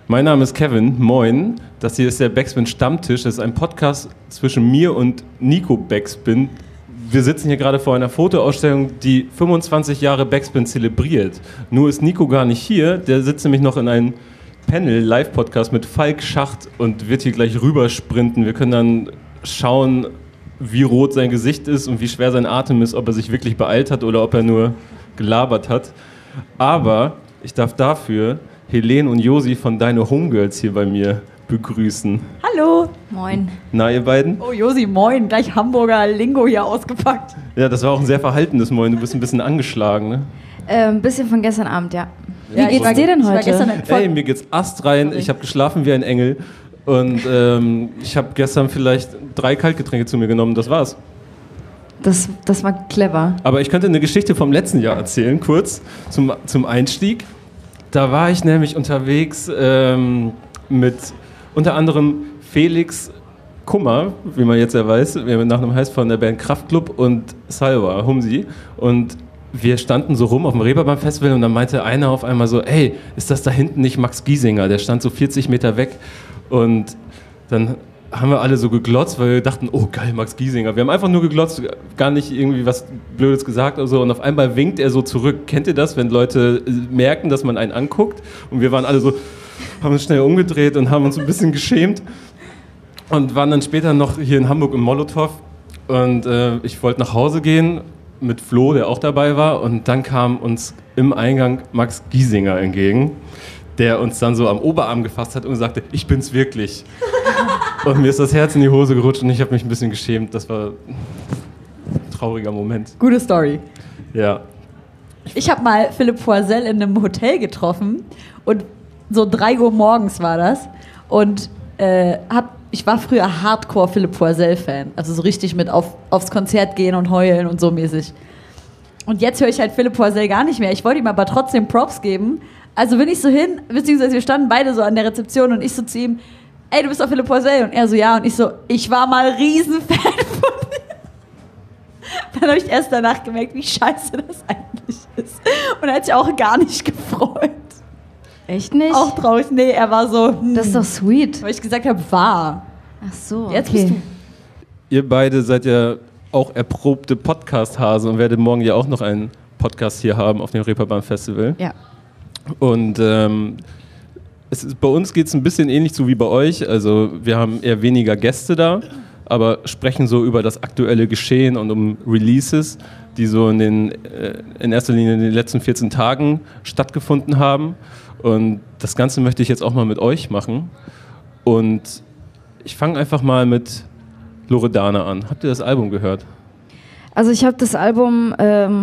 Mein Name ist Kevin, moin. Das hier ist der Backspin Stammtisch. Das ist ein Podcast zwischen mir und Nico Backspin. Wir sitzen hier gerade vor einer Fotoausstellung, die 25 Jahre Backspin zelebriert. Nur ist Nico gar nicht hier, der sitzt nämlich noch in einem Panel, Live-Podcast mit Falk Schacht und wird hier gleich rübersprinten. Wir können dann schauen, wie rot sein Gesicht ist und wie schwer sein Atem ist, ob er sich wirklich beeilt hat oder ob er nur gelabert hat. Aber ich darf dafür Helene und Josi von Deine Homegirls hier bei mir begrüßen. Hallo. Moin. Na, ihr beiden? Oh, Josi, moin. Gleich Hamburger Lingo hier ausgepackt. Ja, das war auch ein sehr verhaltenes Moin. Du bist ein bisschen angeschlagen, ne? Ein bisschen von gestern Abend, ja. Wie geht's dir denn heute? Ey, mir geht's astrein. Ich habe geschlafen wie ein Engel. Und ich habe gestern vielleicht 3 Kaltgetränke zu mir genommen. Das war's. Das war clever. Aber ich könnte eine Geschichte vom letzten Jahr erzählen, kurz zum Einstieg. Da war ich nämlich unterwegs mit unter anderem Felix Kummer, wie man jetzt ja weiß, wie er mit Nachnamen heißt, von der Band Kraftklub und Salva, Humsi. Und wir standen so rum auf dem Reeperbahn-Festival und dann meinte einer auf einmal so, ey, ist das da hinten nicht Max Giesinger? Der stand so 40 Meter weg. Und dann haben wir alle so geglotzt, weil wir dachten, oh geil, Max Giesinger. Wir haben einfach nur geglotzt, gar nicht irgendwie was Blödes gesagt oder so. Und auf einmal winkt er so zurück. Kennt ihr das, wenn Leute merken, dass man einen anguckt? Und wir waren alle so, haben uns schnell umgedreht und haben uns ein bisschen geschämt. Und waren dann später noch hier in Hamburg im Molotow. Und ich wollte nach Hause gehen mit Flo, der auch dabei war. Und dann kam uns im Eingang Max Giesinger entgegen, der uns dann so am Oberarm gefasst hat und sagte, ich bin's wirklich. Und mir ist das Herz in die Hose gerutscht und ich habe mich ein bisschen geschämt. Das war ein trauriger Moment. Gute Story. Ja. Ich habe mal Philipp Poisel in einem Hotel getroffen und so 3 Uhr morgens war das. Und ich war früher Hardcore Philipp Poisel-Fan. Also so richtig mit aufs Konzert gehen und heulen und so mäßig. Und jetzt höre ich halt Philipp Poisel gar nicht mehr. Ich wollte ihm aber trotzdem Props geben. Also bin ich so hin, beziehungsweise wir standen beide so an der Rezeption und ich so zu ihm, ey, du bist doch Philipp Poisel. Und er so, ja. Und ich so, ich war mal Riesenfan von dir. Dann habe ich erst danach gemerkt, wie scheiße das eigentlich ist. Und er hat sich auch gar nicht gefreut. Echt nicht? Auch traurig. Nee, er war so, Das ist doch sweet. weil ich gesagt habe, war. Ach so, Jetzt okay. bist du. Ihr beide seid ja auch erprobte Podcast-Hasen und werdet morgen ja auch noch einen Podcast hier haben auf dem Reeperbahn-Festival. Ja. Und bei uns geht es ein bisschen ähnlich so wie bei euch. Also wir haben eher weniger Gäste da, aber sprechen so über das aktuelle Geschehen und um Releases, die so in erster Linie in den letzten 14 Tagen stattgefunden haben. Und das Ganze möchte ich jetzt auch mal mit euch machen. Und ich fange einfach mal mit Loredana an. Habt ihr das Album gehört? Also ich habe das Album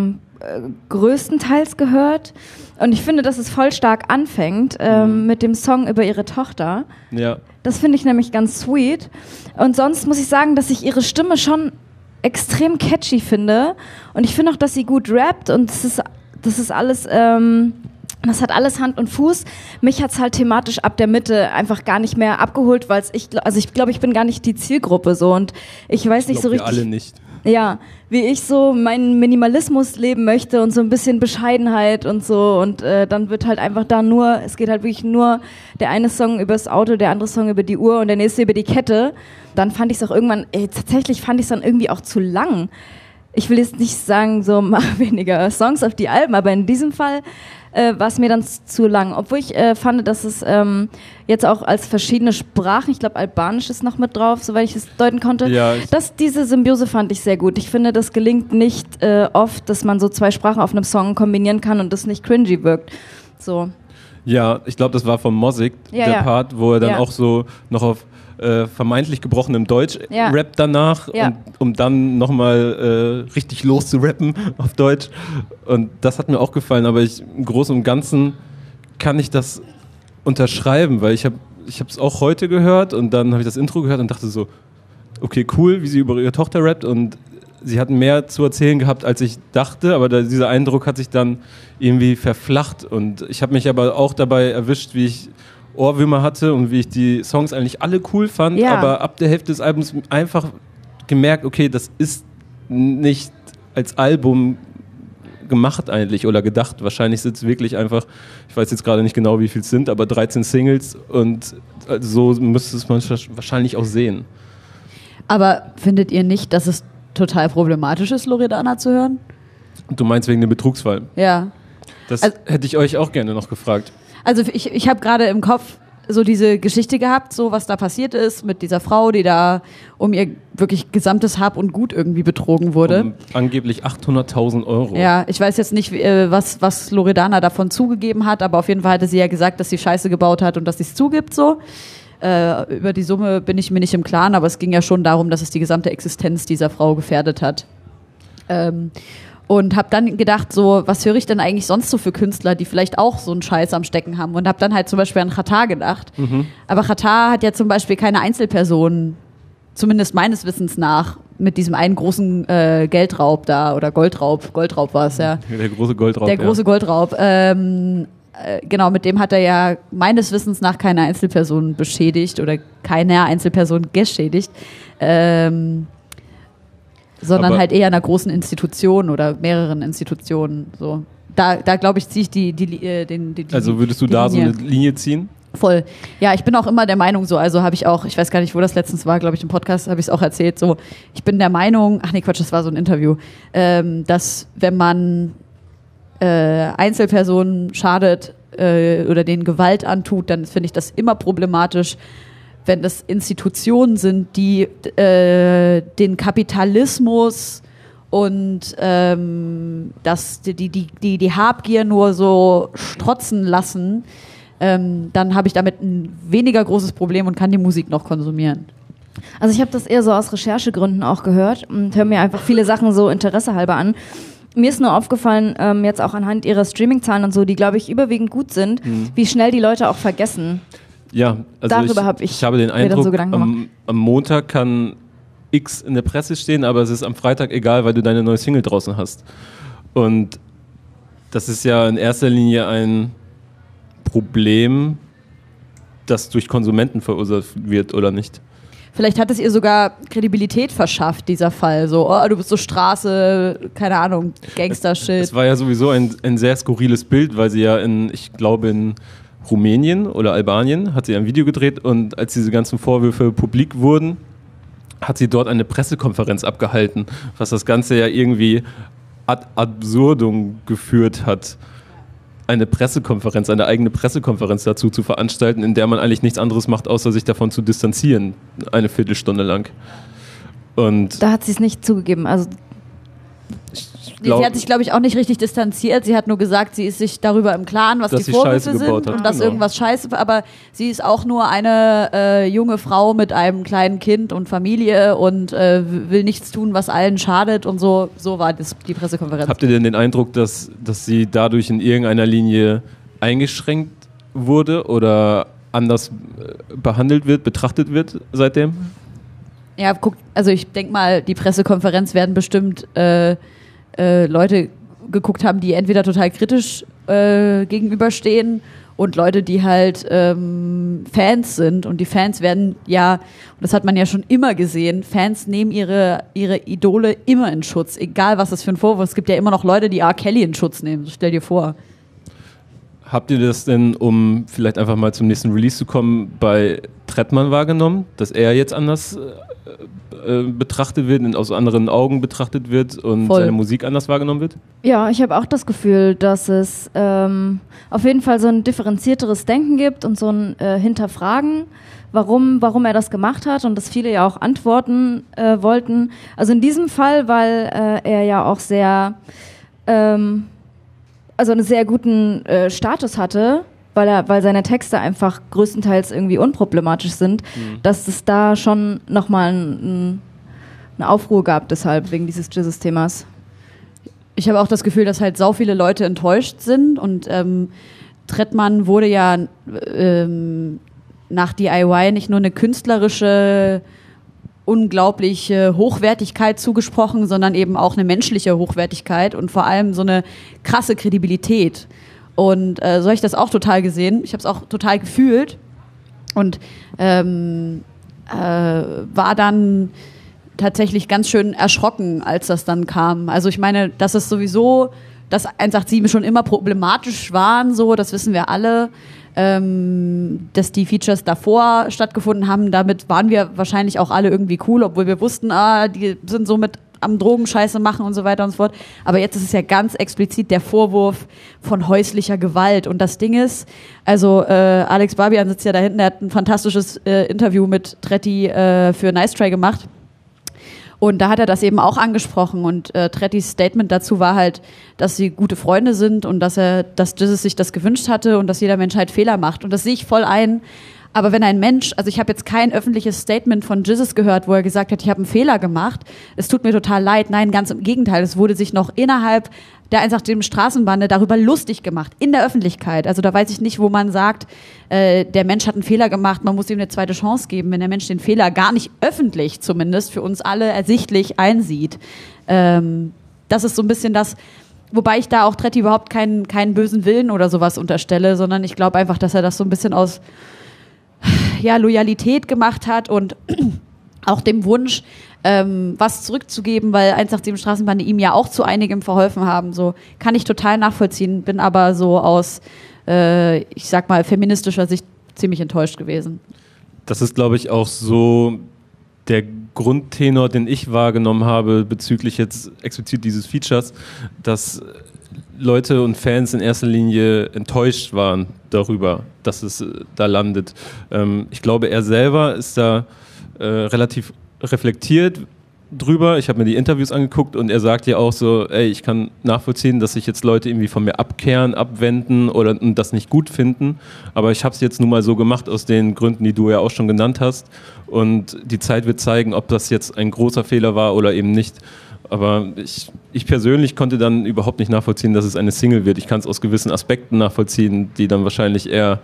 größtenteils gehört und ich finde, dass es voll stark anfängt mit dem Song über ihre Tochter. Ja. Das finde ich nämlich ganz sweet. Und sonst muss ich sagen, dass ich ihre Stimme schon extrem catchy finde und ich finde auch, dass sie gut rappt und das ist alles... das hat alles Hand und Fuß. Mich hat es halt thematisch ab der Mitte einfach gar nicht mehr abgeholt, weil ich glaube, ich bin gar nicht die Zielgruppe so und ich weiß nicht so richtig. Wir alle nicht. Ja, wie ich so meinen Minimalismus leben möchte und so ein bisschen Bescheidenheit und so und dann wird halt einfach es geht halt wirklich nur der eine Song über das Auto, der andere Song über die Uhr und der nächste über die Kette. Dann fand ich es auch irgendwann, tatsächlich fand ich es dann irgendwie auch zu lang. Ich will jetzt nicht sagen, so mach weniger Songs auf die Alben, aber in diesem Fall war es mir dann zu lang. Obwohl ich fand, dass es jetzt auch als verschiedene Sprachen, ich glaube Albanisch ist noch mit drauf, soweit ich es deuten konnte, Ja, diese Symbiose fand ich sehr gut. Ich finde, das gelingt nicht oft, dass man so 2 Sprachen auf einem Song kombinieren kann und das nicht cringy wirkt. So. Ja, ich glaube, das war von Mosik, Ja, der Part, wo er dann Ja. auch so noch auf vermeintlich gebrochenem Deutsch rappt danach, Ja. um dann nochmal richtig loszurappen auf Deutsch. Und das hat mir auch gefallen, aber im Großen und Ganzen kann ich das unterschreiben, weil ich habe es auch heute gehört und dann habe ich das Intro gehört und dachte so, okay, cool, wie sie über ihre Tochter rappt und sie hat mehr zu erzählen gehabt, als ich dachte, aber dieser Eindruck hat sich dann irgendwie verflacht und ich habe mich aber auch dabei erwischt, wie ich Ohrwürmer hatte und wie ich die Songs eigentlich alle cool fand, aber ab der Hälfte des Albums einfach gemerkt, okay, das ist nicht als Album gemacht eigentlich oder gedacht? Wahrscheinlich sind es wirklich einfach, ich weiß jetzt gerade nicht genau, wie viel es sind, aber 13 Singles und so müsste es man wahrscheinlich auch sehen. Aber findet ihr nicht, dass es total problematisch ist, Loredana zu hören? Du meinst wegen dem Betrugsfall? Ja. Das hätte ich euch auch gerne noch gefragt. Also ich habe gerade im Kopf so diese Geschichte gehabt, so was da passiert ist mit dieser Frau, die da um ihr wirklich gesamtes Hab und Gut irgendwie betrogen wurde. Um angeblich 800.000 Euro. Ja, ich weiß jetzt nicht, was Loredana davon zugegeben hat, aber auf jeden Fall hatte sie ja gesagt, dass sie Scheiße gebaut hat und dass sie es zugibt so. Über die Summe bin ich mir nicht im Klaren, aber es ging ja schon darum, dass es die gesamte Existenz dieser Frau gefährdet hat. Und habe dann gedacht, so, was höre ich denn eigentlich sonst so für Künstler, die vielleicht auch so einen Scheiß am Stecken haben? Und habe dann halt zum Beispiel an Xatar gedacht. Aber Xatar hat ja zum Beispiel keine Einzelperson, zumindest meines Wissens nach, mit diesem einen großen Geldraub da oder Goldraub war es ja. Der große Goldraub. Der große Goldraub. Genau, mit dem hat er ja meines Wissens nach keine Einzelperson beschädigt oder keine Einzelperson geschädigt. Sondern Aber halt eher einer großen Institution oder mehreren Institutionen. So. Da glaube ich, ziehe ich die Also würdest du da so eine Linie ziehen? Voll. Ja, ich bin auch immer der Meinung so, also habe ich auch, ich weiß gar nicht, wo das letztens war, glaube ich, im Podcast habe ich es auch erzählt, so, ich bin der Meinung, ach nee, Quatsch, das war so ein Interview, dass wenn man Einzelpersonen schadet oder denen Gewalt antut, dann finde ich das immer problematisch, wenn das Institutionen sind, die den Kapitalismus und die Habgier nur so strotzen lassen, dann habe ich damit ein weniger großes Problem und kann die Musik noch konsumieren. Also ich habe das eher so aus Recherchegründen auch gehört und höre mir einfach viele Sachen so interessehalber an. Mir ist nur aufgefallen, jetzt auch anhand ihrer Streamingzahlen und so, die, glaube ich, überwiegend gut sind, wie schnell die Leute auch vergessen. Ja, also ich habe den Eindruck, so am Montag kann X in der Presse stehen, aber es ist am Freitag egal, weil du deine neue Single draußen hast. Und das ist ja in erster Linie ein Problem, das durch Konsumenten verursacht wird, oder nicht? Vielleicht hat es ihr sogar Kredibilität verschafft, dieser Fall. So, oh, du bist so Straße, keine Ahnung, Gangster-Shit. Es war ja sowieso ein sehr skurriles Bild, weil sie ja ich glaube in Rumänien oder Albanien hat sie ein Video gedreht und als diese ganzen Vorwürfe publik wurden, hat sie dort eine Pressekonferenz abgehalten, was das Ganze ja irgendwie ad absurdum geführt hat, eine eigene Pressekonferenz dazu zu veranstalten, in der man eigentlich nichts anderes macht, außer sich davon zu distanzieren, eine Viertelstunde lang. Und da hat sie es nicht zugegeben, also sie hat sich, glaube ich, auch nicht richtig distanziert. Sie hat nur gesagt, sie ist sich darüber im Klaren, was die Vorwürfe sind und dass irgendwas scheiße, aber sie ist auch nur eine junge Frau mit einem kleinen Kind und Familie und will nichts tun, was allen schadet und so war die Pressekonferenz. Habt ihr denn den Eindruck, dass sie dadurch in irgendeiner Linie eingeschränkt wurde oder anders betrachtet wird seitdem? Ja, also ich denke mal, die Pressekonferenz werden bestimmt Leute geguckt haben, die entweder total kritisch gegenüberstehen und Leute, die halt Fans sind. Und die Fans werden ja, und das hat man ja schon immer gesehen, Fans nehmen ihre Idole immer in Schutz, egal was das für ein Vorwurf ist. Es gibt ja immer noch Leute, die R. Kelly in Schutz nehmen, stell dir vor. Habt ihr das denn, um vielleicht einfach mal zum nächsten Release zu kommen, bei Trettmann wahrgenommen, dass er jetzt anders betrachtet wird, aus anderen Augen betrachtet wird und seine Musik anders wahrgenommen wird? Ja, ich habe auch das Gefühl, dass es auf jeden Fall so ein differenzierteres Denken gibt und so ein Hinterfragen, warum er das gemacht hat und dass viele ja auch antworten wollten. Also in diesem Fall, weil er ja auch sehr also einen sehr guten Status hatte, weil seine Texte einfach größtenteils irgendwie unproblematisch sind, dass es da schon nochmal eine Aufruhr gab deshalb, wegen dieses Themas. Ich habe auch das Gefühl, dass halt sau viele Leute enttäuscht sind und Trettmann wurde ja nach DIY nicht nur eine künstlerische unglaubliche Hochwertigkeit zugesprochen, sondern eben auch eine menschliche Hochwertigkeit und vor allem so eine krasse Kredibilität. Und so habe ich das auch total gesehen. Ich habe es auch total gefühlt und war dann tatsächlich ganz schön erschrocken, als das dann kam. Also ich meine, dass es sowieso dass 187 schon immer problematisch waren, so, das wissen wir alle. Dass die Features davor stattgefunden haben, damit waren wir wahrscheinlich auch alle irgendwie cool, obwohl wir wussten, die sind so mit am Drogenscheiße machen und so weiter und so fort. Aber jetzt ist es ja ganz explizit der Vorwurf von häuslicher Gewalt. Und das Ding ist, also Alex Barbian sitzt ja da hinten, der hat ein fantastisches Interview mit Tretti für Nice Try gemacht. Und da hat er das eben auch angesprochen und Trettis Statement dazu war halt, dass sie gute Freunde sind und dass Jesus sich das gewünscht hatte und dass jeder Mensch halt Fehler macht. Und das sehe ich voll ein. Aber wenn ein Mensch, also ich habe jetzt kein öffentliches Statement von Jesus gehört, wo er gesagt hat, ich habe einen Fehler gemacht, es tut mir total leid. Nein, ganz im Gegenteil, es wurde sich noch innerhalb der 187 Straßenbande darüber lustig gemacht, in der Öffentlichkeit. Also da weiß ich nicht, wo man sagt, der Mensch hat einen Fehler gemacht, man muss ihm eine zweite Chance geben, wenn der Mensch den Fehler gar nicht öffentlich zumindest für uns alle ersichtlich einsieht. Das ist so ein bisschen das, wobei ich da auch Tretti überhaupt keinen bösen Willen oder sowas unterstelle, sondern ich glaube einfach, dass er das so ein bisschen aus Loyalität gemacht hat und auch dem Wunsch, was zurückzugeben, weil 187 Straßenbande ihm ja auch zu einigem verholfen haben. So kann ich total nachvollziehen, bin aber so aus, ich sag mal, feministischer Sicht ziemlich enttäuscht gewesen. Das ist, glaube ich, auch so der Grundtenor, den ich wahrgenommen habe bezüglich jetzt explizit dieses Features, dass Leute und Fans in erster Linie enttäuscht waren darüber, dass es da landet. Ich glaube, er selber ist da relativ reflektiert drüber. Ich habe mir die Interviews angeguckt und er sagt ja auch so, ey, ich kann nachvollziehen, dass sich jetzt Leute irgendwie von mir abkehren, abwenden oder das nicht gut finden, aber ich habe es jetzt nun mal so gemacht aus den Gründen, die du ja auch schon genannt hast und die Zeit wird zeigen, ob das jetzt ein großer Fehler war oder eben nicht. Aber ich persönlich konnte dann überhaupt nicht nachvollziehen, dass es eine Single wird. Ich kann es aus gewissen Aspekten nachvollziehen, die dann wahrscheinlich eher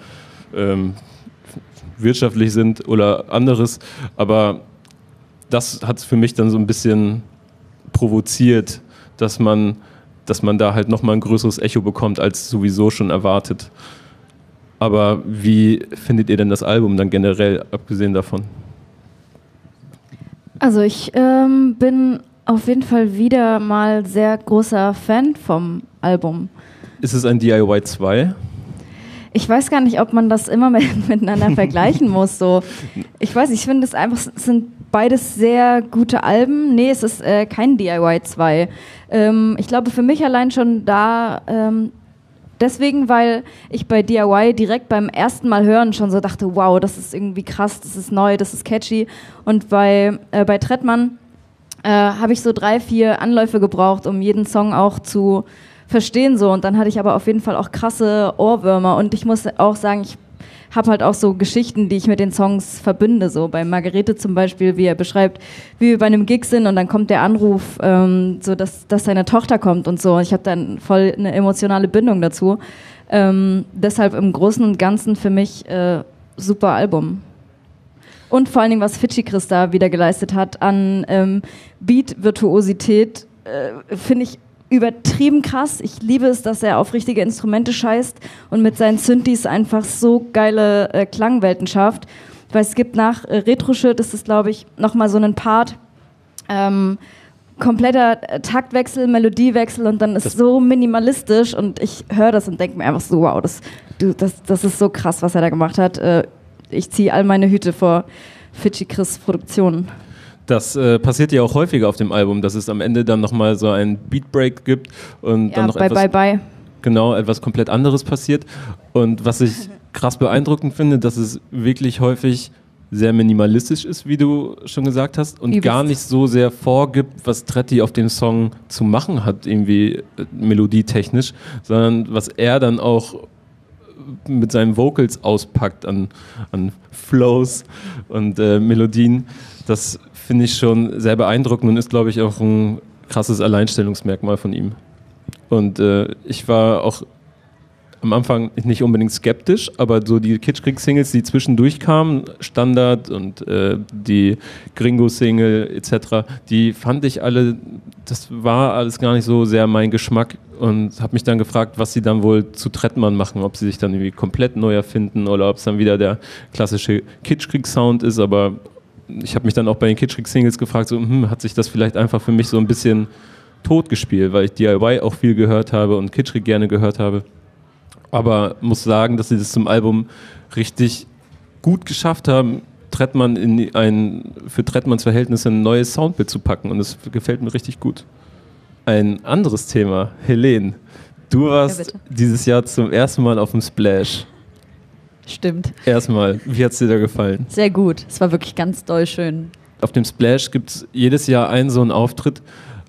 wirtschaftlich sind oder anderes. Aber das hat es für mich dann so ein bisschen provoziert, dass man da halt nochmal ein größeres Echo bekommt, als sowieso schon erwartet. Aber wie findet ihr denn das Album dann generell, abgesehen davon? Also ich bin auf jeden Fall wieder mal sehr großer Fan vom Album. Ist es ein DIY 2? Ich weiß gar nicht, ob man das immer miteinander vergleichen muss. So. Ich weiß, ich finde es einfach, es sind beides sehr gute Alben. Nee, es ist kein DIY 2. Ich glaube für mich allein schon da, deswegen, weil ich bei DIY direkt beim ersten Mal hören schon so dachte, wow, das ist irgendwie krass, das ist neu, das ist catchy. Und bei Trettmann habe ich so 3-4 Anläufe gebraucht, um jeden Song auch zu verstehen. So. Und dann hatte ich aber auf jeden Fall auch krasse Ohrwürmer. Und ich muss auch sagen, ich habe halt auch so Geschichten, die ich mit den Songs verbinde. So bei Margarete zum Beispiel, wie er beschreibt, wie wir bei einem Gig sind und dann kommt der Anruf, so dass seine Tochter kommt und so. Ich habe dann voll eine emotionale Bindung dazu. Deshalb im Großen und Ganzen für mich super Album. Und vor allen Dingen, was Fidschi Chris da wieder geleistet hat an Beat-Virtuosität, finde ich übertrieben krass. Ich liebe es, dass er auf richtige Instrumente scheißt und mit seinen Synthes einfach so geile Klangwelten schafft. Weil es gibt nach Retro-Shit, ist es, glaube ich, nochmal so einen Part, kompletter Taktwechsel, Melodiewechsel und dann ist es so minimalistisch und ich höre das und denke mir einfach so, wow, das ist so krass, was er da gemacht hat. Ich ziehe all meine Hüte vor Fidschi Chris Produktionen. Das passiert ja auch häufiger auf dem Album, dass es am Ende dann nochmal so einen Beatbreak gibt und ja, dann noch etwas komplett anderes passiert. Und was ich krass beeindruckend finde, dass es wirklich häufig sehr minimalistisch ist, wie du schon gesagt hast, und gar nicht so sehr vorgibt, was Tretti auf dem Song zu machen hat, irgendwie melodietechnisch, sondern was er dann auch mit seinen Vocals auspackt an Flows und Melodien. Das finde ich schon sehr beeindruckend und ist, glaube ich, auch ein krasses Alleinstellungsmerkmal von ihm. Und ich war auch am Anfang nicht unbedingt skeptisch, aber so die Kitschkrieg-Singles, die zwischendurch kamen, Standard und die Gringo-Single etc., die fand ich alle, das war alles gar nicht so sehr mein Geschmack und habe mich dann gefragt, was sie dann wohl zu Trettmann machen, ob sie sich dann irgendwie komplett neu erfinden oder ob es dann wieder der klassische Kitschkrieg-Sound ist, aber ich habe mich dann auch bei den Kitschkrieg-Singles gefragt, so, hat sich das vielleicht einfach für mich so ein bisschen tot gespielt, weil ich DIY auch viel gehört habe und Kitschkrieg gerne gehört habe. Aber muss sagen, dass sie das zum Album richtig gut geschafft haben, Trettmann für Trettmanns Verhältnisse ein neues Soundbild zu packen. Und das gefällt mir richtig gut. Ein anderes Thema. Helene, du warst dieses Jahr zum ersten Mal auf dem Splash. Stimmt. Erstmal, wie hat es dir da gefallen? Sehr gut. Es war wirklich ganz doll schön. Auf dem Splash gibt es jedes Jahr so einen Auftritt,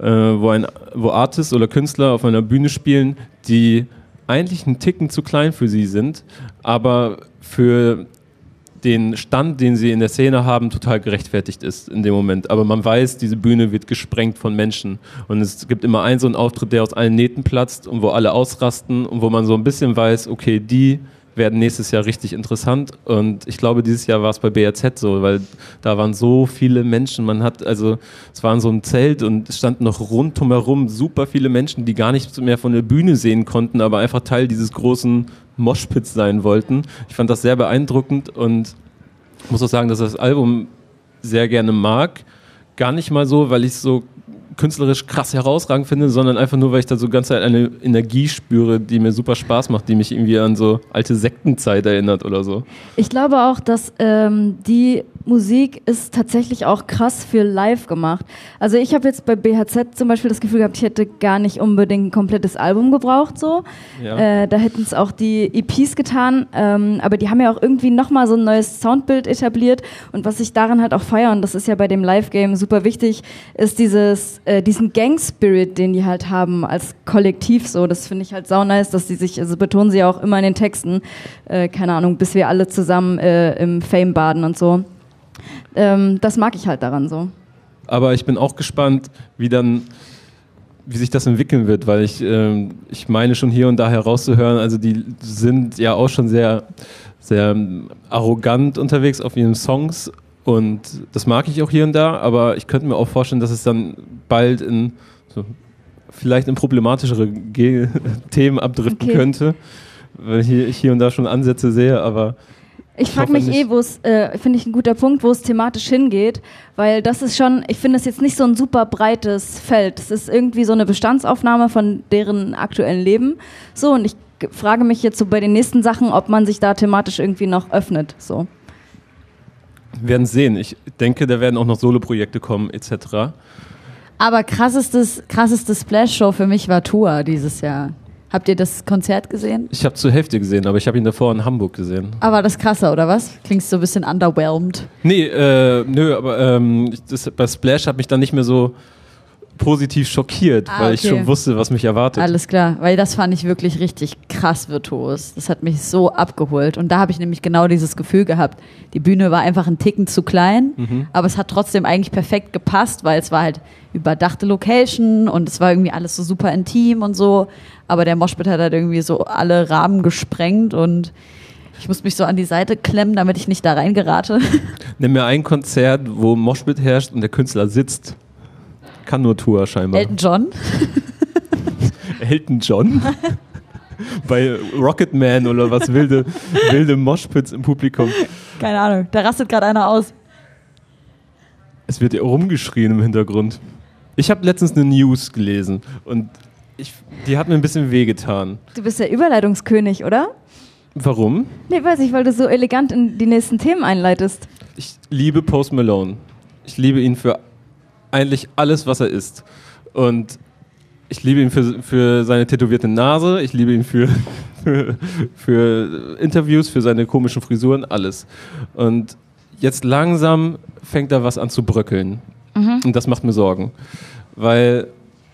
wo Artists oder Künstler auf einer Bühne spielen, die eigentlich einen Ticken zu klein für sie sind, aber für den Stand, den sie in der Szene haben, total gerechtfertigt ist in dem Moment. Aber man weiß, diese Bühne wird gesprengt von Menschen. Und es gibt immer so einen Auftritt, der aus allen Nähten platzt und wo alle ausrasten und wo man so ein bisschen weiß, okay, die werden nächstes Jahr richtig interessant. Und ich glaube, dieses Jahr war es bei BRZ so, weil da waren so viele Menschen. Es war in so einem Zelt und es standen noch rundherum super viele Menschen, die gar nichts mehr von der Bühne sehen konnten, aber einfach Teil dieses großen Moshpits sein wollten. Ich fand das sehr beeindruckend und muss auch sagen, dass ich das Album sehr gerne mag. Gar nicht mal so, weil ich es so künstlerisch krass herausragend finde, sondern einfach nur, weil ich da so ganz eine Energie spüre, die mir super Spaß macht, die mich irgendwie an so alte Sektenzeit erinnert oder so. Ich glaube auch, dass die Musik ist tatsächlich auch krass für live gemacht. Also ich habe jetzt bei BHZ zum Beispiel das Gefühl gehabt, ich hätte gar nicht unbedingt ein komplettes Album gebraucht. So. Ja. Da hätten es auch die EPs getan, aber die haben ja auch irgendwie nochmal so ein neues Soundbild etabliert und was ich daran halt auch feiere, und das ist ja bei dem Live-Game super wichtig, ist diesen Gang-Spirit, den die halt haben als Kollektiv so. Das finde ich halt sau nice, dass die sich, also betonen sie auch immer in den Texten, keine Ahnung, bis wir alle zusammen im Fame baden und so. Das mag ich halt daran so. Aber ich bin auch gespannt, wie sich das entwickeln wird, weil ich meine schon hier und da herauszuhören, also die sind ja auch schon sehr, sehr arrogant unterwegs auf ihren Songs und das mag ich auch hier und da, aber ich könnte mir auch vorstellen, dass es dann bald vielleicht in problematischere Themen abdriften könnte, weil ich hier und da schon Ansätze sehe, aber ich frage mich wo es, finde ich ein guter Punkt, wo es thematisch hingeht, weil das ist schon, ich finde es jetzt nicht so ein super breites Feld. Es ist irgendwie so eine Bestandsaufnahme von deren aktuellen Leben. So, und ich frage mich jetzt so bei den nächsten Sachen, ob man sich da thematisch irgendwie noch öffnet. So. Wir werden sehen. Ich denke, da werden auch noch Soloprojekte kommen, etc. Aber krasseste Splash-Show für mich war Tour dieses Jahr. Habt ihr das Konzert gesehen? Ich habe zur Hälfte gesehen, aber ich habe ihn davor in Hamburg gesehen. Aber das krasser, oder was? Klingst so ein bisschen underwhelmed. Nee, nö, aber bei Splash hat mich dann nicht mehr so positiv schockiert, weil ich schon wusste, was mich erwartet. Alles klar, weil das fand ich wirklich richtig krass virtuos. Das hat mich so abgeholt. Und da habe ich nämlich genau dieses Gefühl gehabt, die Bühne war einfach ein Ticken zu klein, aber es hat trotzdem eigentlich perfekt gepasst, weil es war halt überdachte Location und es war irgendwie alles so super intim und so. Aber der Moshpit hat halt irgendwie so alle Rahmen gesprengt und ich musste mich so an die Seite klemmen, damit ich nicht da reingerate. Nimm mir ein Konzert, wo Moshpit herrscht und der Künstler sitzt. Kann nur Tour scheinbar. Elton John? Elton John? Bei Rocketman oder was, wilde Moshpits im Publikum. Keine Ahnung, da rastet gerade einer aus. Es wird ja rumgeschrien im Hintergrund. Ich habe letztens eine News gelesen und die hat mir ein bisschen wehgetan. Du bist der Überleitungskönig, oder? Warum? Nee, weiß ich, weil du so elegant in die nächsten Themen einleitest. Ich liebe Post Malone. Ich liebe ihn für eigentlich alles, was er ist. Und ich liebe ihn für seine tätowierte Nase, ich liebe ihn für Interviews, für seine komischen Frisuren, alles. Und jetzt langsam fängt da was an zu bröckeln. Und das macht mir Sorgen. Weil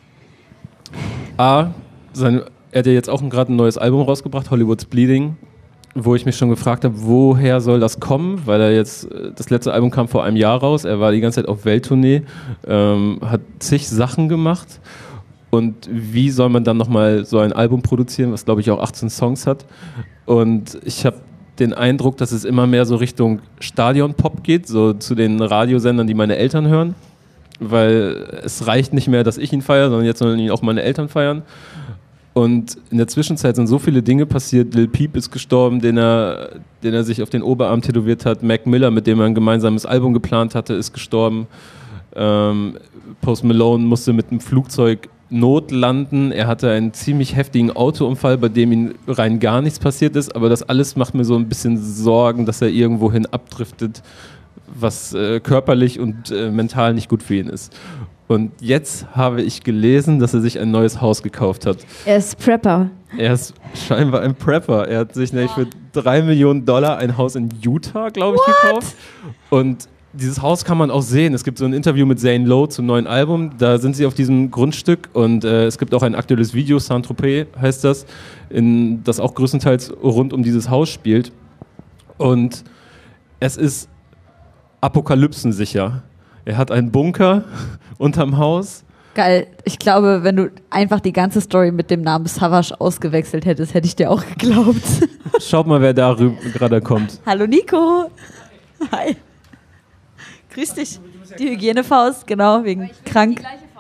er hat ja jetzt auch gerade ein neues Album rausgebracht, Hollywood's Bleeding, wo ich mich schon gefragt habe, woher soll das kommen, weil das letzte Album kam vor einem Jahr raus, er war die ganze Zeit auf Welttournee, hat zig Sachen gemacht und wie soll man dann nochmal so ein Album produzieren, was glaube ich auch 18 Songs hat, und ich habe den Eindruck, dass es immer mehr so Richtung Stadion-Pop geht, so zu den Radiosendern, die meine Eltern hören, weil es reicht nicht mehr, dass ich ihn feiere, sondern jetzt sollen ihn auch meine Eltern feiern. Und in der Zwischenzeit sind so viele Dinge passiert. Lil Peep ist gestorben, den er sich auf den Oberarm tätowiert hat. Mac Miller, mit dem er ein gemeinsames Album geplant hatte, ist gestorben. Post Malone musste mit einem Flugzeug Notlanden. Er hatte einen ziemlich heftigen Autounfall, bei dem ihm rein gar nichts passiert ist. Aber das alles macht mir so ein bisschen Sorgen, dass er irgendwohin abdriftet, was körperlich und mental nicht gut für ihn ist. Und jetzt habe ich gelesen, dass er sich ein neues Haus gekauft hat. Er ist Prepper. Er ist scheinbar ein Prepper. Er hat sich nämlich für $3 Millionen ein Haus in Utah, glaube ich, gekauft. Und dieses Haus kann man auch sehen. Es gibt so ein Interview mit Zane Lowe zum neuen Album. Da sind sie auf diesem Grundstück und es gibt auch ein aktuelles Video, Saint-Tropez heißt das, das auch größtenteils rund um dieses Haus spielt. Und es ist apokalypsensicher. Er hat einen Bunker unterm Haus. Geil. Ich glaube, wenn du einfach die ganze Story mit dem Namen Savage ausgewechselt hättest, hätte ich dir auch geglaubt. Schaut mal, wer da gerade kommt. Hallo Nico. Hi. Grüß dich. Die Hygienefaust, genau, wegen krank. Die gleiche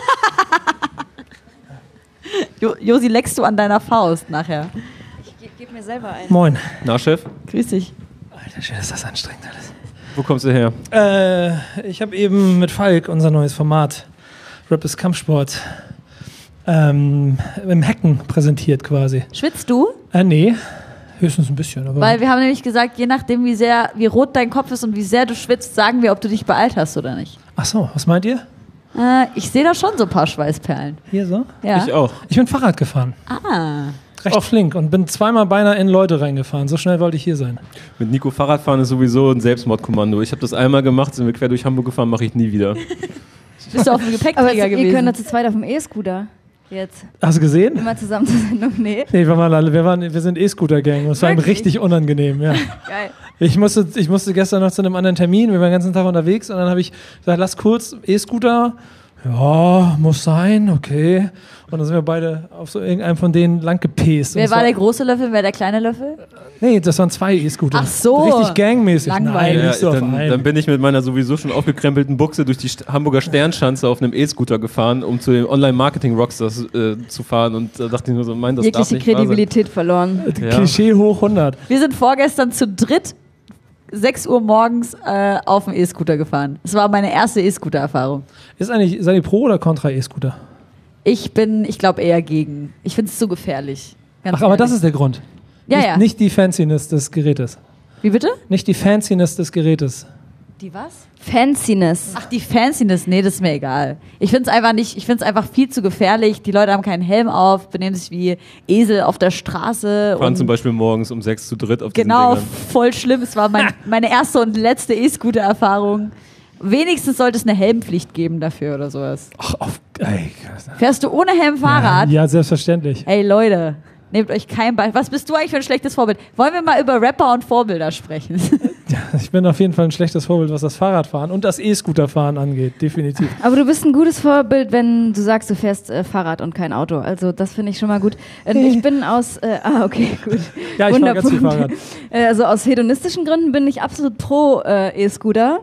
Faust. Josi, leckst du an deiner Faust nachher? Ich gebe mir selber ein. Moin. Na, Chef? Grüß dich. Alter, schön, ist das anstrengend alles. Wo kommst du her? Ich habe eben mit Falk unser neues Format, Rap ist Kampfsport, im Hacken präsentiert quasi. Schwitzt du? Nee, höchstens ein bisschen. Aber Weil wir haben nämlich gesagt, je nachdem, wie rot dein Kopf ist und wie sehr du schwitzt, sagen wir, ob du dich beeilt hast oder nicht. Ach so, was meint ihr? Ich sehe da schon so ein paar Schweißperlen. Hier so? Ja. Ich auch. Ich bin Fahrrad gefahren. Ah. Recht flink und bin zweimal beinahe in Leute reingefahren. So schnell wollte ich hier sein. Mit Nico Fahrradfahren ist sowieso ein Selbstmordkommando. Ich habe das einmal gemacht, sind wir quer durch Hamburg gefahren, mache ich nie wieder. Bist du auf dem Aber Gepäckträger ihr gewesen? könnt da zu zweit auf dem E-Scooter jetzt. Hast du gesehen? Immer zusammen zur Sendung. Nee. Nee, wir sind E-Scooter-Gang. Das war ihm Wirklich? richtig unangenehm, ja. Geil. Ich musste gestern noch zu einem anderen Termin, wir waren den ganzen Tag unterwegs und dann habe ich gesagt, lass kurz E-Scooter. Ja, muss sein, okay. Und dann sind wir beide auf so irgendeinem von denen lang gepäst. Wer war der große Löffel, wer der kleine Löffel? Nee, das waren 2 E-Scooter. Ach so. Richtig gangmäßig. Langweilig. Nein, nicht so auf dann einen. bin ich mit meiner sowieso schon aufgekrempelten Buchse durch die Hamburger Sternschanze auf einem E-Scooter gefahren, um zu den Online-Marketing-Rockstars zu fahren. Und da dachte ich nur so, das darf Jegliche nicht wahr sein. Kredibilität verloren. Ja. Klischee hoch 100. Wir sind vorgestern zu dritt 6 Uhr morgens auf dem E-Scooter gefahren. Das war meine erste E-Scooter-Erfahrung. Seid ihr pro oder contra E-Scooter? Ich glaube, eher gegen. Ich finde es zu gefährlich. Ganz Ach, aber ehrlich. das ist der Grund. Ja, nicht, ja. nicht die Fanciness des Gerätes. Wie bitte? Nicht die Fanciness des Gerätes. Die was? Fanciness. Ach, die Fanciness, nee, das ist mir egal. Ich finde es einfach viel zu gefährlich. Die Leute haben keinen Helm auf, benehmen sich wie Esel auf der Straße. Fahren und zum Beispiel morgens um 6 zu dritt auf diesen genau, Dingern. voll schlimm. Es war meine erste und letzte E-Scooter-Erfahrung. Wenigstens sollte es eine Helmpflicht geben dafür oder sowas. Ach, ey. Fährst du ohne Helm Fahrrad? Ja, selbstverständlich. Ey Leute, nehmt euch kein Beispiel. Was bist du eigentlich für ein schlechtes Vorbild? Wollen wir mal über Rapper und Vorbilder sprechen? Ich bin auf jeden Fall ein schlechtes Vorbild, was das Fahrradfahren und das E-Scooterfahren angeht, definitiv. Aber du bist ein gutes Vorbild, wenn du sagst, du fährst Fahrrad und kein Auto. Also das finde ich schon mal gut. Ich bin aus... okay, gut. Ja, ich fahre ganz viel Wunderpunkt. Fahrrad. Also aus hedonistischen Gründen bin ich absolut pro E-Scooter,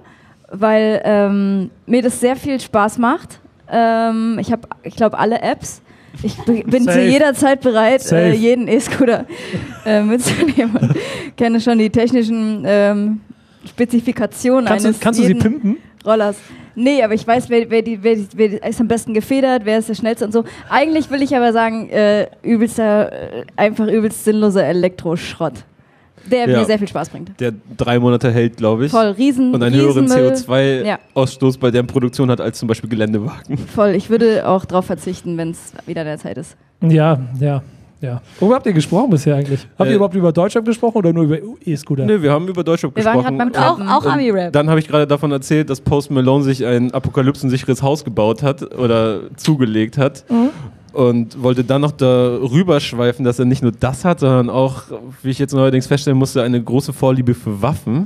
weil mir das sehr viel Spaß macht. Ich glaube, alle Apps. Ich bin zu Safe. jeder Zeit bereit, Safe. jeden E-Scooter mitzunehmen und kenne schon die technischen Spezifikationen Kannst du sie jeden pimpen? Rollers. Nee, aber ich weiß, wer ist am besten gefedert, wer ist der schnellste und so. Eigentlich will ich aber sagen, übelst sinnloser Elektroschrott, der Ja. mir sehr viel Spaß bringt. Der 3 Monate hält, glaube ich. Voll, Und einen höheren Riesenmüll. CO2-Ausstoß bei deren Produktion hat als zum Beispiel Geländewagen. Voll, ich würde auch drauf verzichten, wenn es wieder der Zeit ist. Ja. Worüber habt ihr gesprochen bisher eigentlich? Habt ihr überhaupt über Deutschland gesprochen oder nur über E-Scooter? Nee, wir haben über Deutschland Wir waren gesprochen. gerade beim Klappen. Auch Ami-Rap. Dann habe ich gerade davon erzählt, dass Post Malone sich ein apokalypsensicheres Haus gebaut hat oder zugelegt hat. Und wollte dann noch darüber schweifen, dass er nicht nur das hat, sondern auch, wie ich jetzt neuerdings feststellen musste, eine große Vorliebe für Waffen.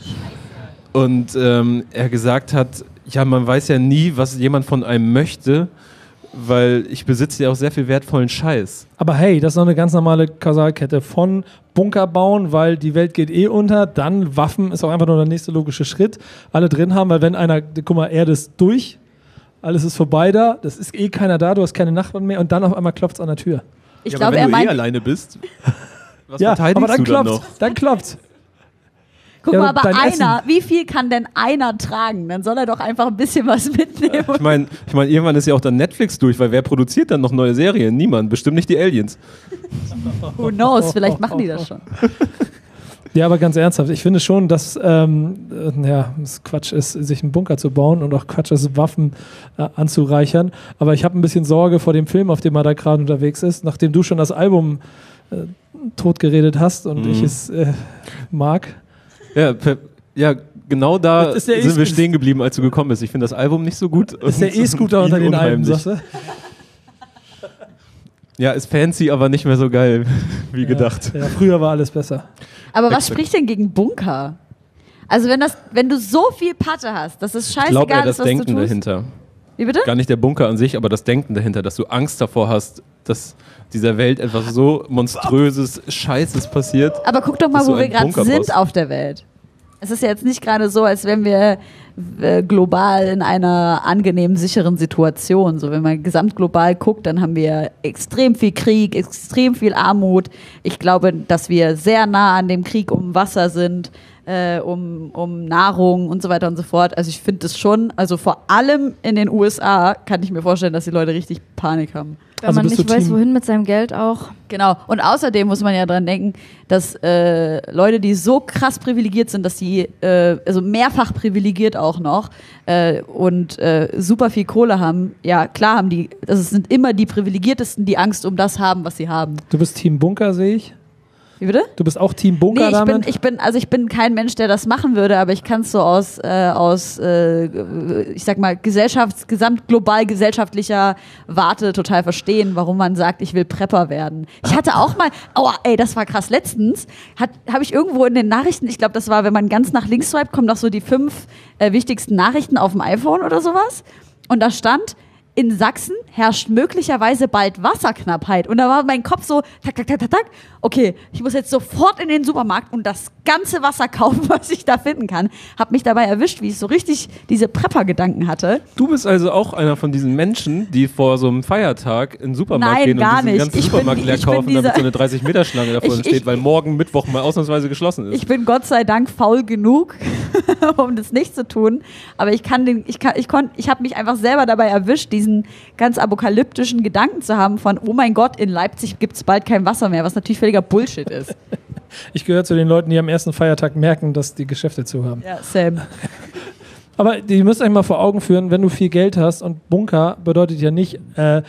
Und er gesagt hat, ja, man weiß ja nie, was jemand von einem möchte, weil ich besitze ja auch sehr viel wertvollen Scheiß. Aber hey, das ist noch eine ganz normale Kausalkette von Bunker bauen, weil die Welt geht eh unter, dann Waffen ist auch einfach nur der nächste logische Schritt. Alle drin haben, weil wenn einer, guck mal, Erde ist durch, alles ist vorbei da, das ist eh keiner da, du hast keine Nachbarn mehr und dann auf einmal klopft es an der Tür. Ich Ja, glaube, aber er wenn du meint, alleine bist, was Ja, verteidigst aber dann du dann klopft noch? dann klopft's. Guck Ja, mal, aber dein einer, wie viel kann denn einer tragen? Dann soll er doch einfach ein bisschen was mitnehmen. Ich meine, irgendwann ist ja auch dann Netflix durch, weil wer produziert dann noch neue Serien? Niemand, bestimmt nicht die Aliens. Who knows, vielleicht machen die das schon. Ja, aber ganz ernsthaft, ich finde schon, dass es Quatsch ist, sich einen Bunker zu bauen und auch Quatsch ist, Waffen anzureichern. Aber ich habe ein bisschen Sorge vor dem Film, auf dem er da gerade unterwegs ist, nachdem du schon das Album totgeredet hast und ich es mag. Ja, genau da Das ist der sind wir stehen geblieben, als du gekommen bist. Ich finde das Album nicht so gut. Das ist der E-Scooter unter den Alben, sagst du? Ja, ist fancy, aber nicht mehr so geil wie gedacht. Ja, früher war alles besser. Aber was Exakt. spricht denn gegen Bunker? Also wenn du so viel Patte hast, dass es Ich glaube scheißegal eher das ist, was du Denken tust. dahinter. Wie bitte? Gar nicht der Bunker an sich, aber das Denken dahinter, dass du Angst davor hast, dass dieser Welt etwas so monströses, Scheißes passiert. Aber guck doch mal, dass du wo wir einen gerade Bunker sind baust. auf der Welt. Es ist ja jetzt nicht gerade so, als wären wir global in einer angenehmen, sicheren Situation. So, wenn man gesamtglobal guckt, dann haben wir extrem viel Krieg, extrem viel Armut. Ich glaube, dass wir sehr nah an dem Krieg um Wasser sind, um Nahrung und so weiter und so fort. Also ich finde das schon, also vor allem in den USA kann ich mir vorstellen, dass die Leute richtig Panik haben. Wenn Also man bist du nicht weiß, Team- wohin mit seinem Geld auch. Genau. Und außerdem muss man ja dran denken, dass Leute, die so krass privilegiert sind, dass sie, also mehrfach privilegiert auch noch und super viel Kohle haben, ja klar haben die, also es sind immer die Privilegiertesten, die Angst um das haben, was sie haben. Du bist Team Bunker, sehe ich. Wie bitte? Du bist auch Team Bunker Nee, damit? ich bin kein Mensch, der das machen würde, aber ich kann es so aus ich sag mal, global gesellschaftlicher Warte total verstehen, warum man sagt, ich will Prepper werden. Ich hatte auch mal, das war krass, letztens habe ich irgendwo in den Nachrichten, ich glaube, das war, wenn man ganz nach links swipet, kommen noch so die 5 wichtigsten Nachrichten auf dem iPhone oder sowas. Und da stand, in Sachsen herrscht möglicherweise bald Wasserknappheit. Und da war mein Kopf so, tak, tak, tak, tak, tak. Okay, ich muss jetzt sofort in den Supermarkt und das ganze Wasser kaufen, was ich da finden kann. Hab mich dabei erwischt, wie ich so richtig diese Prepper-Gedanken hatte. Du bist also auch einer von diesen Menschen, die vor so einem Feiertag in den Supermarkt Nein, gehen und gar diesen nicht. ganzen Ich bin- Supermarkt leer ich bin kaufen, damit dieser- so eine 30-Meter-Schlange davor Ich- steht, weil morgen Mittwoch mal ausnahmsweise geschlossen ist. Ich bin Gott sei Dank faul genug, um das nicht zu tun. Aber ich habe mich einfach selber dabei erwischt, diesen ganz apokalyptischen Gedanken zu haben von, oh mein Gott, in Leipzig gibt es bald kein Wasser mehr, was natürlich völliger Bullshit ist. Ich gehöre zu den Leuten, die am ersten Feiertag merken, dass die Geschäfte zu haben. Ja, Sam. Aber ihr müsst euch mal vor Augen führen, wenn du viel Geld hast und Bunker bedeutet ja nicht,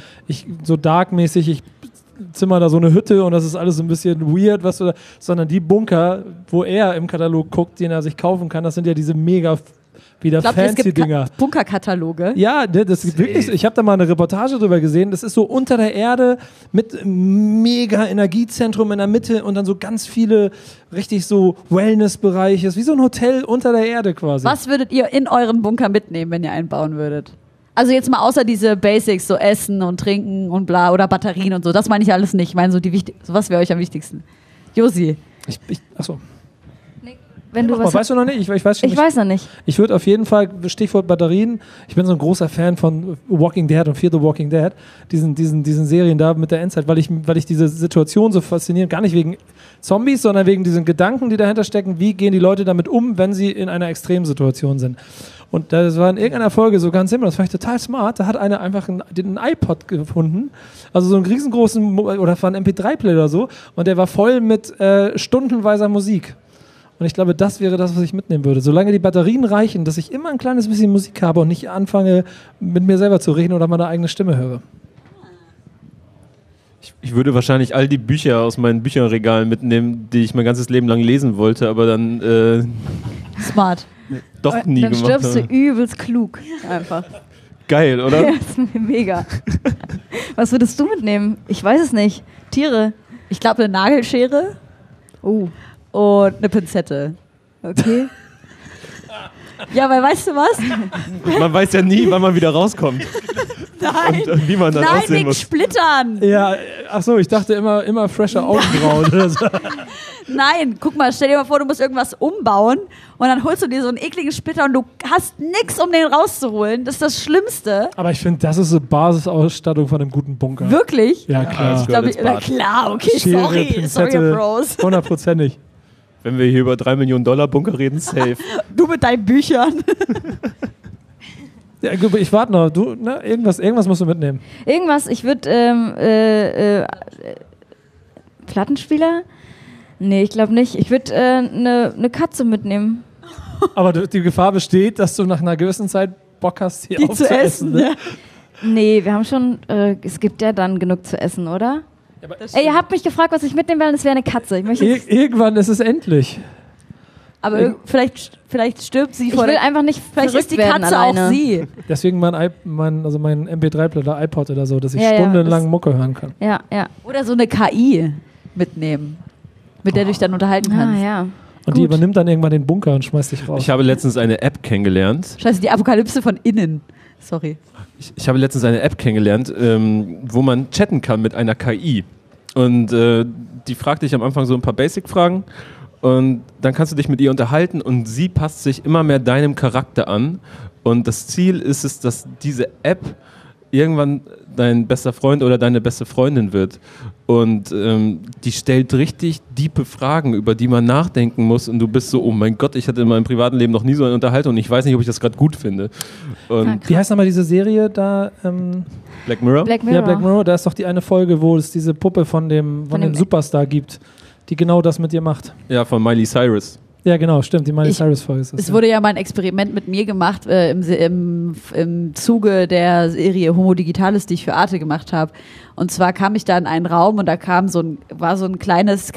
so darkmäßig, ich zimmer da so eine Hütte und das ist alles so ein bisschen weird, sondern die Bunker, wo er im Katalog guckt, den er sich kaufen kann, das sind ja diese mega wieder Ich glaube, es fancy gibt Dinger. Bunkerkataloge. Ja, das ist wirklich so. Ich habe da mal eine Reportage drüber gesehen. Das ist so unter der Erde mit mega Energiezentrum in der Mitte und dann so ganz viele richtig so Wellnessbereiche. Ist wie so ein Hotel unter der Erde quasi. Was würdet ihr in euren Bunker mitnehmen, wenn ihr einen bauen würdet? Also jetzt mal außer diese Basics, so Essen und Trinken und bla oder Batterien und so. Das meine ich alles nicht. Ich meine so so was wäre euch am wichtigsten? Josi. Achso. Wenn du was Weißt du noch nicht? Ich weiß schon ich nicht. weiß noch nicht. Ich würde auf jeden Fall, Stichwort Batterien, ich bin so ein großer Fan von Walking Dead und Fear the Walking Dead, diesen Serien da mit der Endzeit, weil ich diese Situation so faszinierend, gar nicht wegen Zombies, sondern wegen diesen Gedanken, die dahinter stecken, wie gehen die Leute damit um, wenn sie in einer Extremsituation sind. Und das war in irgendeiner Folge so ganz simpel, das fand ich total smart, da hat einer einfach den iPod gefunden, also so einen riesengroßen, oder das war ein MP3-Player oder so, und der war voll mit stundenweiser Musik. Und ich glaube, das wäre das, was ich mitnehmen würde. Solange die Batterien reichen, dass ich immer ein kleines bisschen Musik habe und nicht anfange, mit mir selber zu reden oder meine eigene Stimme höre. Ich würde wahrscheinlich all die Bücher aus meinen Bücherregalen mitnehmen, die ich mein ganzes Leben lang lesen wollte, aber dann Smart. doch nie Dann gemacht stirbst du habe. übelst klug. Einfach. Geil, oder? Ja, das ist mega. Was würdest du mitnehmen? Ich weiß es nicht. Tiere. Ich glaube, eine Nagelschere und eine Pinzette. Okay. Ja, weil weißt du was? Man weiß ja nie, wann man wieder rauskommt Nein, und wie man dann nein, aussehen wegen muss. Splittern. Ja, achso, ich dachte immer fresher Augenbrauen oder so. Nein, guck mal, stell dir mal vor, du musst irgendwas umbauen und dann holst du dir so einen ekligen Splitter und du hast nichts, um den rauszuholen. Das ist das Schlimmste. Aber ich finde, das ist eine Basisausstattung von einem guten Bunker. Wirklich? Ja, das klar. gehört ins Na Bad. klar, okay, Schere, sorry, Pinzette, Bros. 100%ig. Wenn wir hier über $3 Millionen Bunker reden, safe. Du mit deinen Büchern. Ja, ich warte noch. Du, ne, irgendwas musst du mitnehmen. Irgendwas, ich würde Plattenspieler? Nee, ich glaube nicht. Ich würde eine Katze mitnehmen. Aber die Gefahr besteht, dass du nach einer gewissen Zeit Bock hast, hier aufzuessen. Ne? Ja. Nee, wir haben schon, es gibt ja dann genug zu essen, oder? Ja, aber Ey, ihr habt mich gefragt, was ich mitnehmen will, und es wäre eine Katze. Ich möchte irgendwann ist es endlich. Aber vielleicht stirbt sie ich vor will der... einfach nicht Vielleicht ist die verrückt werden Katze alleine. auch sie. Deswegen mein MP3-Player, iPod oder so, dass ich Ja, stundenlang das- Mucke hören kann. Ja, ja. Oder so eine KI mitnehmen, mit der du dich dann unterhalten kannst. Ah, ja. Und die Gut. übernimmt dann irgendwann den Bunker und schmeißt dich raus. Ich habe letztens eine App kennengelernt. Scheiße, die Apokalypse von innen. Sorry. Ich habe letztens eine App kennengelernt, wo man chatten kann mit einer KI. Und die fragt dich am Anfang so ein paar Basic-Fragen und dann kannst du dich mit ihr unterhalten und sie passt sich immer mehr deinem Charakter an. Und das Ziel ist es, dass diese App irgendwann dein bester Freund oder deine beste Freundin wird. Und die stellt richtig diepe Fragen, über die man nachdenken muss. Und du bist so, oh mein Gott, ich hatte in meinem privaten Leben noch nie so eine Unterhaltung und ich weiß nicht, ob ich das gerade gut finde. Und Wie heißt nochmal diese Serie da? Black Mirror? Black Mirror. Ja, Black Mirror, da ist doch die eine Folge, wo es diese Puppe von dem Superstar gibt, die genau das mit dir macht. Ja, von Miley Cyrus. Ja, genau, stimmt, die Miley Cyrus-Folge ist das. Es wurde ja mal ein Experiment mit mir gemacht im Zuge der Serie Homo Digitalis, die ich für Arte gemacht habe. Und zwar kam ich da in einen Raum und da war so ein kleines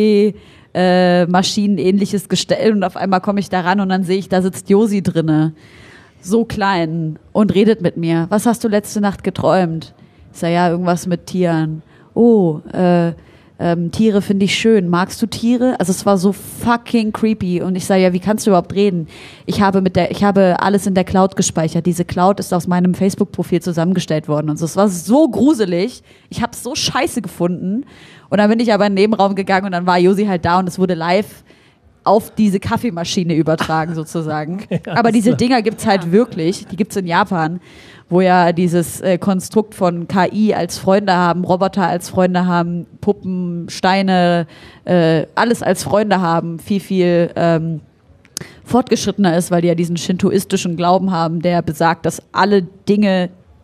Kaffeemaschinenähnliches Gestell und auf einmal komme ich da ran und dann sehe ich, da sitzt Josi drinne. So klein und redet mit mir. Was hast du letzte Nacht geträumt? Ich sage, ja, irgendwas mit Tieren. Oh, Tiere finde ich schön. Magst du Tiere? Also es war so fucking creepy. Und ich sage, ja, wie kannst du überhaupt reden? Ich habe alles in der Cloud gespeichert. Diese Cloud ist aus meinem Facebook-Profil zusammengestellt worden. Und so. Es war so gruselig. Ich habe es so scheiße gefunden. Und dann bin ich aber in den Nebenraum gegangen und dann war Josi halt da und es wurde live auf diese Kaffeemaschine übertragen sozusagen. Ja, aber diese Dinger gibt's halt wirklich. Die gibt's in Japan, wo ja dieses Konstrukt von KI als Freunde haben, Roboter als Freunde haben, Puppen, Steine, alles als Freunde haben, viel fortgeschrittener ist, weil die ja diesen shintoistischen Glauben haben, der besagt, dass alle Dinge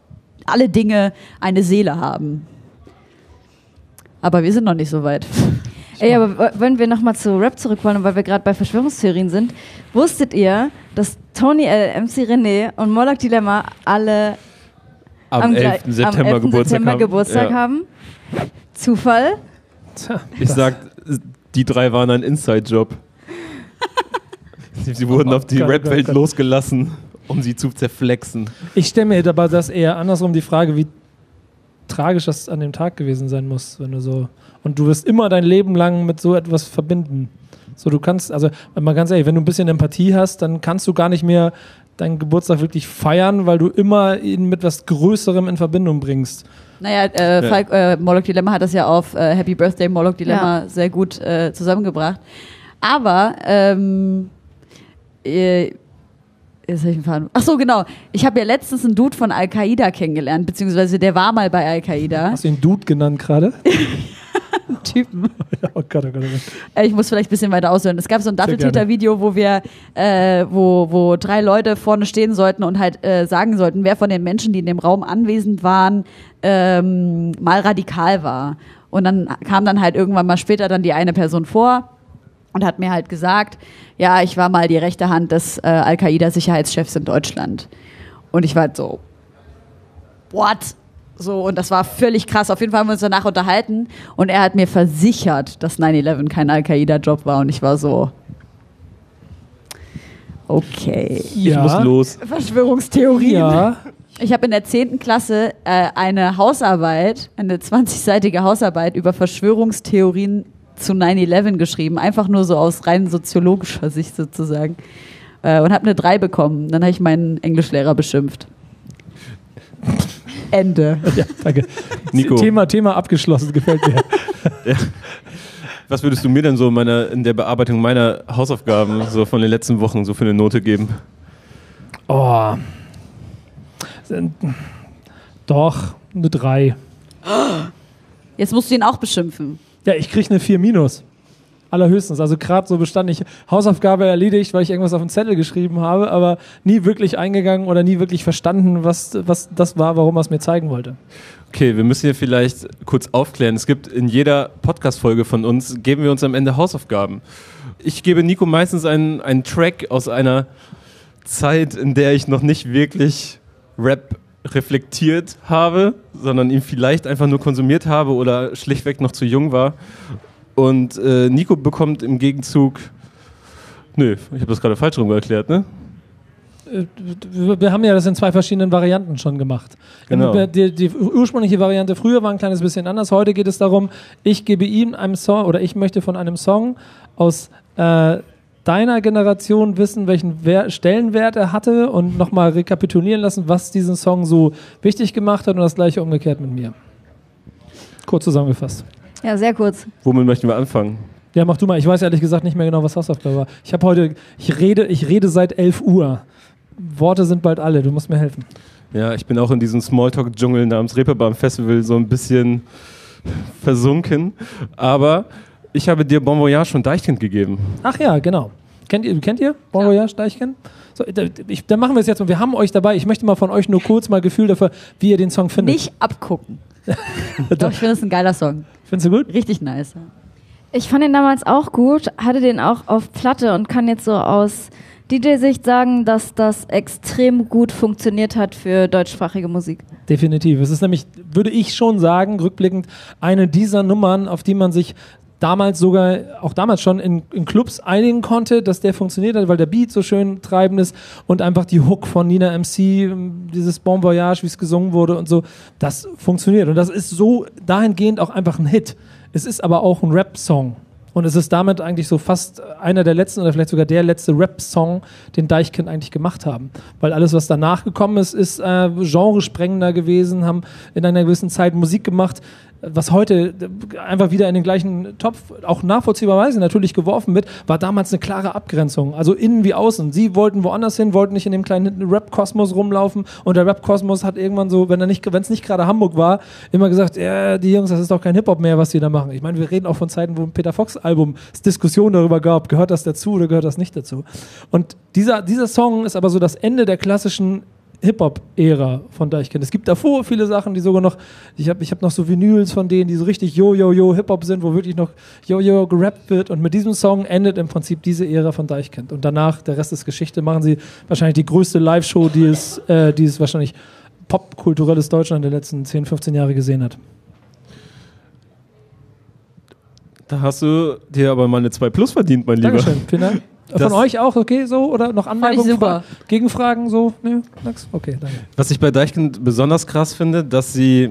eine Seele haben. Aber wir sind noch nicht so weit. Ey, aber wollen wir nochmal zu Rap zurückwollen, weil wir gerade bei Verschwörungstheorien sind. Wusstet ihr, dass Tony L., MC René und Moloch Dilemma alle Am 11. September Geburtstag haben? Zufall? Tja, Ich sag, die drei waren ein Inside-Job. Sie wurden auf die Gott, Rap-Welt Gott. losgelassen, um sie zu zerflexen. ich stelle mir aber das eher andersrum die Frage, wie tragisch das an dem Tag gewesen sein muss, wenn du so... Und du wirst immer dein Leben lang mit so etwas verbinden. So, du kannst, also mal ganz ehrlich, wenn du ein bisschen Empathie hast, dann kannst du gar nicht mehr deinen Geburtstag wirklich feiern, weil du immer ihn mit was Größerem in Verbindung bringst. Naja, Moloch Dilemma hat das ja auf Happy Birthday Moloch Dilemma sehr gut zusammengebracht. Aber jetzt hab ich einen Faden. Ach so, genau. Ich habe ja letztens einen Dude von Al-Qaida kennengelernt, beziehungsweise der war mal bei Al-Qaida. Hast du ihn Dude genannt gerade? Typen. Oh Gott, oh Gott, oh Gott. Ich muss vielleicht ein bisschen weiter ausholen. Es gab so ein Sehr Datteltäter-Video, wo wir, wo 3 Leute vorne stehen sollten und halt sagen sollten, wer von den Menschen, die in dem Raum anwesend waren, mal radikal war. Und dann kam dann halt irgendwann mal später dann die eine Person vor und hat mir halt gesagt, ja, ich war mal die rechte Hand des Al-Qaida-Sicherheitschefs in Deutschland. Und ich war halt so, what? So, und das war völlig krass. Auf jeden Fall haben wir uns danach unterhalten und er hat mir versichert, dass 9/11 kein Al-Qaida-Job war und ich war so, okay. Ich muss los. Verschwörungstheorien. Ja, Ich habe in der 10. Klasse eine Hausarbeit, eine 20-seitige Hausarbeit über Verschwörungstheorien zu 9/11 geschrieben. Einfach nur so aus rein soziologischer Sicht sozusagen. Und habe eine 3 bekommen. Dann habe ich meinen Englischlehrer beschimpft. Ende. ja, danke. Nico. Thema abgeschlossen, gefällt mir. Was würdest du mir denn so in der Bearbeitung meiner Hausaufgaben so von den letzten Wochen so für eine Note geben? Oh. Doch, eine 3. Jetzt musst du ihn auch beschimpfen. Ja, ich kriege eine 4-. allerhöchstens. Also gerade so bestand ich Hausaufgabe erledigt, weil ich irgendwas auf den Zettel geschrieben habe, aber nie wirklich eingegangen oder nie wirklich verstanden, was das war, warum er es mir zeigen wollte. Okay, wir müssen hier vielleicht kurz aufklären. Es gibt in jeder Podcast-Folge von uns, geben wir uns am Ende Hausaufgaben. Ich gebe Nico meistens einen Track aus einer Zeit, in der ich noch nicht wirklich Rap reflektiert habe, sondern ihn vielleicht einfach nur konsumiert habe oder schlichtweg noch zu jung war. Und Nico bekommt im Gegenzug... Nö, ich habe das gerade falsch rum erklärt, ne? Wir haben ja das in 2 verschiedenen Varianten schon gemacht. Genau. Die ursprüngliche Variante früher war ein kleines bisschen anders. Heute geht es darum, ich gebe ihm einen Song oder ich möchte von einem Song aus deiner Generation wissen, welchen Stellenwert er hatte und nochmal rekapitulieren lassen, was diesen Song so wichtig gemacht hat und das gleiche umgekehrt mit mir. Kurz zusammengefasst. Ja, sehr kurz. Womit möchten wir anfangen? Ja, mach du mal. Ich weiß ehrlich gesagt nicht mehr genau, was Hausaufgabe war. Ich rede seit 11 Uhr. Worte sind bald alle, du musst mir helfen. Ja, ich bin auch in diesem Smalltalk-Dschungel namens Reeperbahn Festival so ein bisschen versunken, aber ich habe dir Bon Voyage von Deichkind gegeben. Ach ja, genau. Kennt ihr Bon Voyage, Deichkind? So, dann machen wir es jetzt und wir haben euch dabei. Ich möchte mal von euch nur kurz mal Gefühl dafür, wie ihr den Song findet. Nicht abgucken. Doch, ich finde es ein geiler Song. Findest du gut? Richtig nice. Ich fand ihn damals auch gut, hatte den auch auf Platte und kann jetzt so aus DJ-Sicht sagen, dass das extrem gut funktioniert hat für deutschsprachige Musik. Definitiv. Es ist nämlich, würde ich schon sagen, rückblickend, eine dieser Nummern, auf die man sich damals schon in Clubs einigen konnte, dass der funktioniert hat, weil der Beat so schön treibend ist und einfach die Hook von Nina MC, dieses Bon Voyage, wie es gesungen wurde und so, das funktioniert. Und das ist so dahingehend auch einfach ein Hit. Es ist aber auch ein Rap-Song. Und es ist damit eigentlich so fast einer der letzten oder vielleicht sogar der letzte Rap-Song, den Deichkind eigentlich gemacht haben. Weil alles, was danach gekommen ist, ist genresprengender gewesen, haben in einer gewissen Zeit Musik gemacht, was heute einfach wieder in den gleichen Topf, auch nachvollziehbarweise natürlich geworfen wird, war damals eine klare Abgrenzung. Also innen wie außen. Sie wollten woanders hin, wollten nicht in dem kleinen Rap-Kosmos rumlaufen und der Rap-Kosmos hat irgendwann so, wenn es nicht gerade Hamburg war, immer gesagt, ja, die Jungs, das ist doch kein Hip-Hop mehr, was die da machen. Ich meine, wir reden auch von Zeiten, wo ein Peter Fox-Album es Diskussionen darüber gab, gehört das dazu oder gehört das nicht dazu. Und dieser Song ist aber so das Ende der klassischen Hip-Hop-Ära von Deichkind. Es gibt davor viele Sachen, die sogar noch, ich hab noch so Vinyls von denen, die so richtig Hip-Hop sind, wo wirklich noch gerappt wird und mit diesem Song endet im Prinzip diese Ära von Deichkind. Und danach, der Rest ist Geschichte, machen sie wahrscheinlich die größte Live-Show, die es wahrscheinlich popkulturelles Deutschland der letzten 10, 15 Jahre gesehen hat. Da hast du dir aber mal eine 2+ verdient, mein Lieber. Dankeschön, vielen Dank. Von euch auch, okay, so? Oder noch Anmerkungen? Super. Gegenfragen, so? Nee, nix? Okay, danke. Was ich bei Deichkind besonders krass finde, dass sie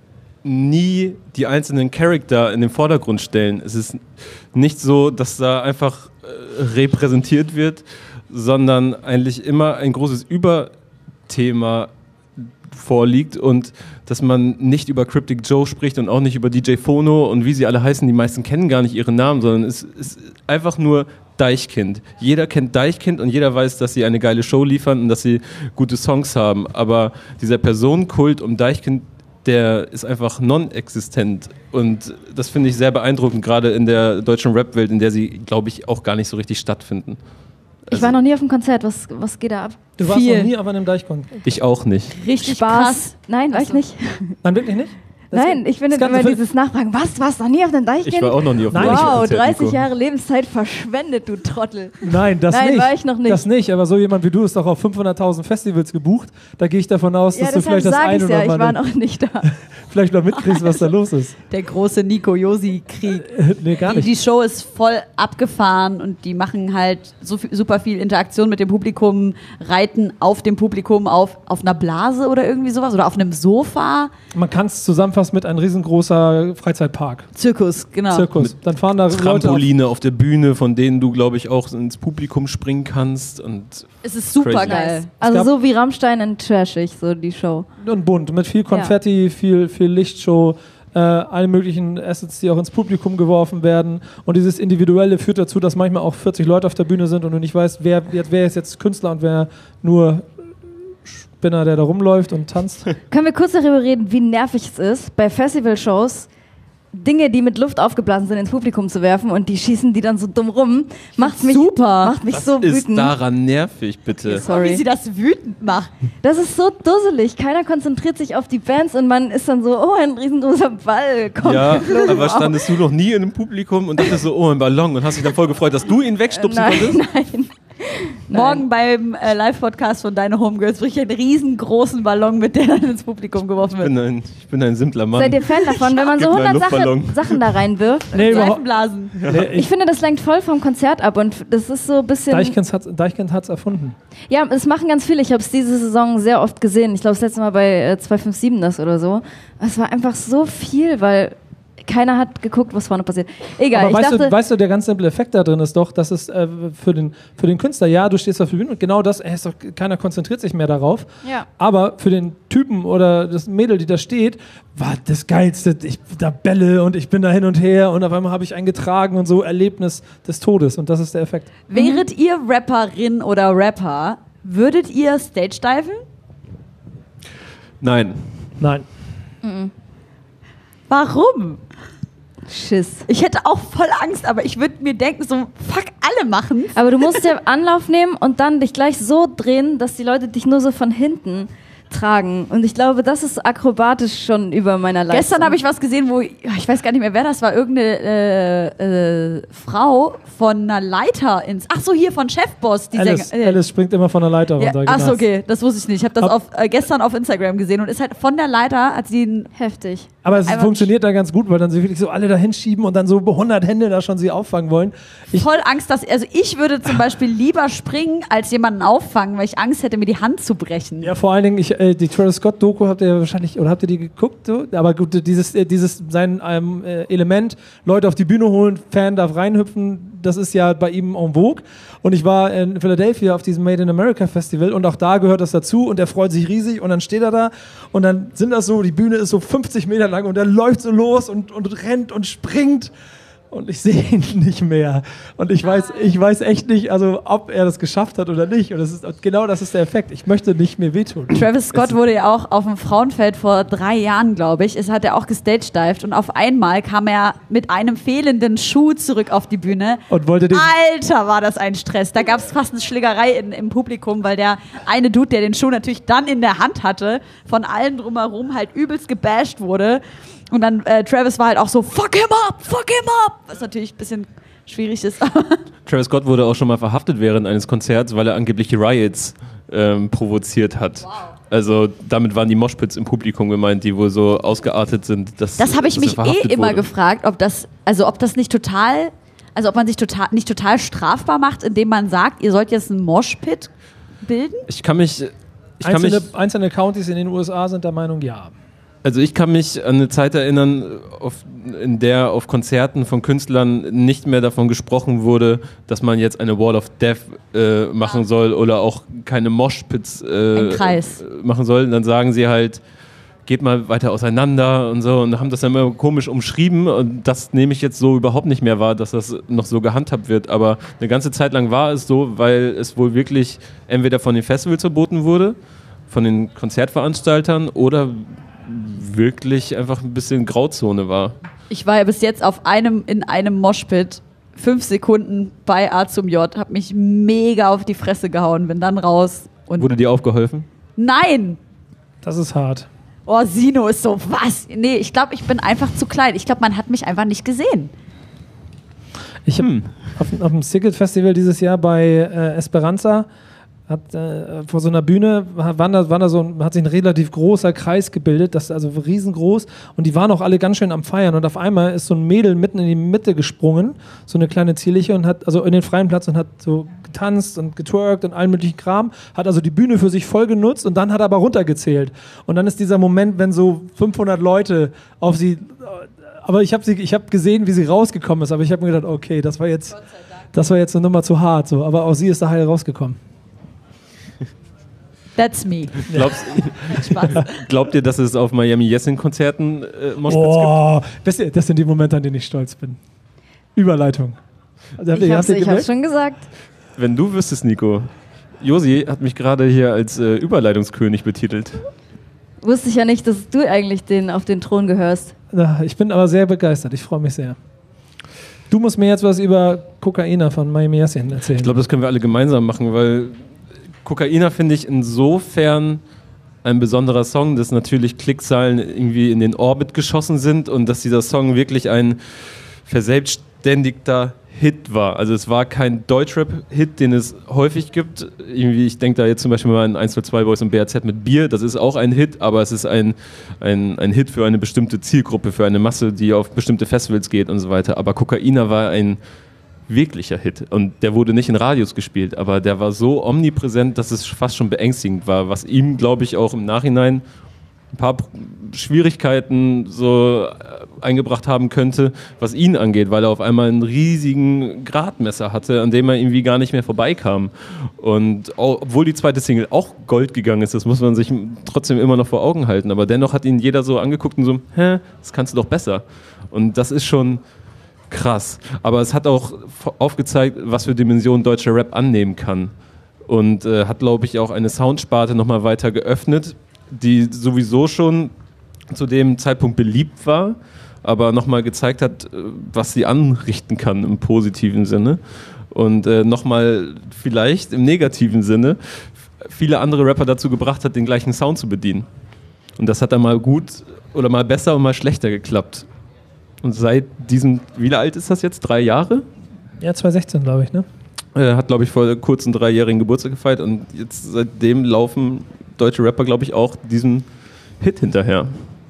nie die einzelnen Charakter in den Vordergrund stellen. Es ist nicht so, dass da einfach repräsentiert wird, sondern eigentlich immer ein großes Überthema vorliegt und dass man nicht über Cryptic Joe spricht und auch nicht über DJ Phono und wie sie alle heißen. Die meisten kennen gar nicht ihre Namen, sondern es ist einfach nur Deichkind. Jeder kennt Deichkind und jeder weiß, dass sie eine geile Show liefern und dass sie gute Songs haben. Aber dieser Personenkult um Deichkind, der ist einfach non-existent. Und das finde ich sehr beeindruckend, gerade in der deutschen Rap-Welt, in der sie, glaube ich, auch gar nicht so richtig stattfinden. Ich war noch nie auf einem Konzert. Was geht da ab? Du warst noch nie auf einem Deichkind? Ich auch nicht. Richtig Spaß. krass. Nein, war ich nicht. Nein, wirklich nicht? Nein, ich finde immer dieses Nachfragen. Was? Warst du noch nie auf einem Deichkind? Ich war auch noch nie auf einem Wow, Konzert, 30 Nico. Jahre Lebenszeit verschwendet, du Trottel. Nein, das Nein, nicht. war ich noch nicht. Das nicht, aber so jemand wie du ist doch auf 500.000 Festivals gebucht. Da gehe ich davon aus, dass du vielleicht das eine oder ich war andere noch nicht da. vielleicht mal mitkriegst, was da los ist. Der große Nico-Josi-Krieg. Nee, gar nicht. Die Show ist voll abgefahren und die machen halt super viel Interaktion mit dem Publikum, reiten auf dem Publikum auf einer Blase oder irgendwie sowas oder auf einem Sofa. Man kann es zusammenfassen mit einem riesengroßer Freizeitpark. Zirkus, genau. Zirkus. Dann fahren da Leute auf. Trampoline auf der Bühne, von denen du, glaube ich, auch ins Publikum springen kannst. Und Es ist super Crazy. geil. Also so wie Rammstein in Trashig, so die Show. Und bunt, mit viel Konfetti, viel Lichtshow, alle möglichen Assets, die auch ins Publikum geworfen werden. Und dieses Individuelle führt dazu, dass manchmal auch 40 Leute auf der Bühne sind und du nicht weißt, wer ist jetzt Künstler und wer nur Spinner, der da rumläuft und tanzt. Können wir kurz darüber reden, wie nervig es ist, bei Festivalshows Dinge, die mit Luft aufgeblasen sind, ins Publikum zu werfen und die schießen die dann so dumm rum, macht mich Das so ist wütend. daran nervig, bitte. Sorry. Wie sie das wütend macht. Das ist so dusselig. Keiner konzentriert sich auf die Bands und man ist dann so, oh, ein riesengroßer Ball. Kommt Ja, geflogen. aber standest du noch nie in einem Publikum und dachtest so, oh, ein Ballon und hast dich dann voll gefreut, dass du ihn wegstupsen konntest? Nein. Morgen beim Live-Podcast von Deine Homegirls bringe ich einen riesengroßen Ballon, mit der dann ins Publikum geworfen wird. Ich bin ein simpler Mann. Seid ihr Fan davon, wenn man so Gib mir einen 100 Luftballon. Sachen da reinwirft? Nee, überhaupt. Seifenblasen. Nee, Ich finde, das lenkt voll vom Konzert ab und das ist so ein bisschen... Deichkind hat's erfunden. Ja, das machen ganz viele. Ich habe es diese Saison sehr oft gesehen. Ich glaube, das letzte Mal bei 257 das oder so. Es war einfach so viel, weil keiner hat geguckt, was vorne passiert. Egal, Aber ich dachte... weißt du, der ganz simple Effekt da drin ist doch, dass es für den Künstler, ja, du stehst auf der Bühne und genau das, ist doch, keiner konzentriert sich mehr darauf. Ja. Aber für den Typen oder das Mädel, die da steht, war das Geilste, ich da Bälle und ich bin da hin und her und auf einmal habe ich einen getragen und so Erlebnis des Todes und das ist der Effekt. Wäret ihr Rapperin oder Rapper, würdet ihr Stage-diven? Nein. Nein. Warum? Schiss. Ich hätte auch voll Angst, aber ich würde mir denken, so, fuck, alle machen's. Aber du musst ja Anlauf nehmen und dann dich gleich so drehen, dass die Leute dich nur so von hinten tragen. Und ich glaube, das ist akrobatisch schon über meiner Leistung. Gestern habe ich was gesehen, wo, ich weiß gar nicht mehr, wer das war, irgendeine Frau von einer Leiter hier von Chefboss, die Alice springt immer von der Leiter runter. Achso, genau. okay, das wusste ich nicht. Ich habe das gestern auf Instagram gesehen und ist halt von der Leiter, hat sie einen Heftig. Aber es Einfach funktioniert da ganz gut, weil dann sie wirklich so alle da hinschieben und dann so 100 Hände da schon sie auffangen wollen. voll Angst, also ich würde zum Beispiel lieber springen, als jemanden auffangen, weil ich Angst hätte, mir die Hand zu brechen. Ja, vor allen Dingen, die Travis Scott-Doku habt ihr wahrscheinlich, oder habt ihr die geguckt? So? Aber gut, sein Element, Leute auf die Bühne holen, Fan darf reinhüpfen, das ist ja bei ihm en vogue. Und ich war in Philadelphia auf diesem Made in America Festival und auch da gehört das dazu und er freut sich riesig und dann steht er da und dann sind das so, die Bühne ist so 50 Meter lang und er läuft so los und rennt und springt. Und ich sehe ihn nicht mehr. Und ich weiß echt nicht, also ob er das geschafft hat oder nicht. Und genau das ist der Effekt. Ich möchte nicht mehr wehtun. Travis Scott wurde ja auch auf dem Frauenfeld vor 3 Jahren, glaube ich. Es hat er auch gestagedived und auf einmal kam er mit einem fehlenden Schuh zurück auf die Bühne. Und wollte den. Alter, war das ein Stress. Da gab es fast eine Schlägerei im Publikum, weil der eine Dude, der den Schuh natürlich dann in der Hand hatte, von allen drumherum halt übelst gebasht wurde. Und dann Travis war halt auch so, fuck him up, was natürlich ein bisschen schwierig ist. Travis Scott wurde auch schon mal verhaftet während eines Konzerts, weil er angeblich Riots provoziert hat. Wow. Also damit waren die Moshpits im Publikum gemeint, die wohl so ausgeartet sind, dass Das habe ich dass er mich verhaftet immer wurde. gefragt, ob das nicht total, also ob man sich nicht total strafbar macht, indem man sagt, ihr sollt jetzt einen Moshpit bilden? Ich kann mich Einzelne Counties in den USA sind der Meinung, ja. Also ich kann mich an eine Zeit erinnern, in der auf Konzerten von Künstlern nicht mehr davon gesprochen wurde, dass man jetzt eine Wall of Death machen soll oder auch keine Moshpits Kreis. machen soll. Und dann sagen sie halt, geht mal weiter auseinander und so und haben das dann immer komisch umschrieben und das nehme ich jetzt so überhaupt nicht mehr wahr, dass das noch so gehandhabt wird. Aber eine ganze Zeit lang war es so, weil es wohl wirklich entweder von den Festivals verboten wurde, von den Konzertveranstaltern oder wirklich einfach ein bisschen Grauzone war. Ich war ja bis jetzt in einem Moshpit 5 Sekunden bei A zum J, hab mich mega auf die Fresse gehauen, bin dann raus und Wurde dir aufgeholfen? nein! Das ist hart. Oh, Sino ist so, was? Nee, ich glaube, ich bin einfach zu klein. Ich glaube, man hat mich einfach nicht gesehen. Ich habe auf dem Sicket Festival dieses Jahr bei Esperanza vor so einer Bühne hat sich ein relativ großer Kreis gebildet, das also riesengroß und die waren auch alle ganz schön am Feiern und auf einmal ist so ein Mädel mitten in die Mitte gesprungen, so eine kleine Zierliche und hat also in den freien Platz und hat so getanzt und getwerkt und allen möglichen Kram, hat also die Bühne für sich voll genutzt und dann hat er aber runtergezählt und dann ist dieser Moment, wenn so 500 Leute auf sie, aber ich habe gesehen, wie sie rausgekommen ist, aber ich habe mir gedacht, okay, das war jetzt eine Nummer zu hart, so, aber auch sie ist da heil rausgekommen. That's me. Glaubt ihr, dass es auf Miami Yessin-Konzerten Moshpits gibt? Das sind die Momente, an denen ich stolz bin. Überleitung. Also Ich hab's schon gesagt. Wenn du wüsstest, Nico. Josi hat mich gerade hier als Überleitungskönig betitelt. Wusste ich ja nicht, dass du eigentlich auf den Thron gehörst. Ich bin aber sehr begeistert. Ich freue mich sehr. Du musst mir jetzt was über Kokaina von Miami Yassin erzählen. Ich glaube, das können wir alle gemeinsam machen, weil Kokaina finde ich insofern ein besonderer Song, dass natürlich Klickzahlen irgendwie in den Orbit geschossen sind und dass dieser Song wirklich ein verselbstständigter Hit war. Also es war kein Deutschrap-Hit, den es häufig gibt. Irgendwie, ich denke da jetzt zum Beispiel mal an 102 Boys und BRZ mit Bier. Das ist auch ein Hit, aber es ist ein Hit für eine bestimmte Zielgruppe, für eine Masse, die auf bestimmte Festivals geht und so weiter. Aber Kokaina war ein wirklicher Hit und der wurde nicht in Radios gespielt, aber der war so omnipräsent, dass es fast schon beängstigend war, was ihm, glaube ich, auch im Nachhinein ein paar Schwierigkeiten so eingebracht haben könnte, was ihn angeht, weil er auf einmal einen riesigen Gradmesser hatte, an dem er irgendwie gar nicht mehr vorbeikam. Und obwohl die zweite Single auch Gold gegangen ist, das muss man sich trotzdem immer noch vor Augen halten, aber dennoch hat ihn jeder so angeguckt und so, das kannst du doch besser. Und das ist schon krass. Aber es hat auch aufgezeigt, was für Dimensionen deutscher Rap annehmen kann. Und hat, glaube ich, auch eine Soundsparte nochmal weiter geöffnet, die sowieso schon zu dem Zeitpunkt beliebt war, aber nochmal gezeigt hat, was sie anrichten kann im positiven Sinne. Und nochmal vielleicht im negativen Sinne viele andere Rapper dazu gebracht hat, den gleichen Sound zu bedienen. Und das hat dann mal gut oder mal besser und mal schlechter geklappt. Und seit diesem, wie alt ist das jetzt? 3 Jahre? Ja, 2016, glaube ich, ne? Er hat, glaube ich, vor kurzem 3-jährigen Geburtstag gefeiert und jetzt seitdem laufen deutsche Rapper, glaube ich, auch diesem Hit hinterher.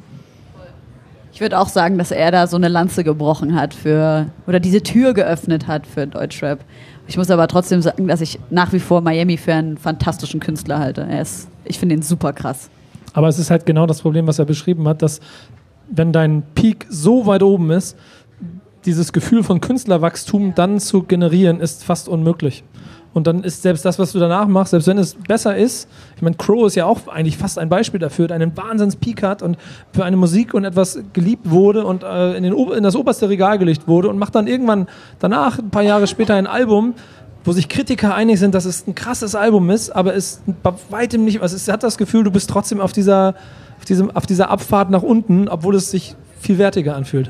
Ich würde auch sagen, dass er da so eine Lanze gebrochen hat oder diese Tür geöffnet hat für Deutschrap. Ich muss aber trotzdem sagen, dass ich nach wie vor Miami für einen fantastischen Künstler halte. Ich finde ihn super krass. Aber es ist halt genau das Problem, was er beschrieben hat, dass wenn dein Peak so weit oben ist, dieses Gefühl von Künstlerwachstum dann zu generieren, ist fast unmöglich. Und dann ist selbst das, was du danach machst, selbst wenn es besser ist, ich meine, Crow ist ja auch eigentlich fast ein Beispiel dafür, der einen Wahnsinns-Peak hat und für eine Musik und etwas geliebt wurde und in das oberste Regal gelegt wurde und macht dann irgendwann danach, ein paar Jahre später, ein Album, wo sich Kritiker einig sind, dass es ein krasses Album ist, aber es bei weitem nicht, also es hat das Gefühl, du bist trotzdem auf dieser Abfahrt nach unten, obwohl es sich viel wertiger anfühlt.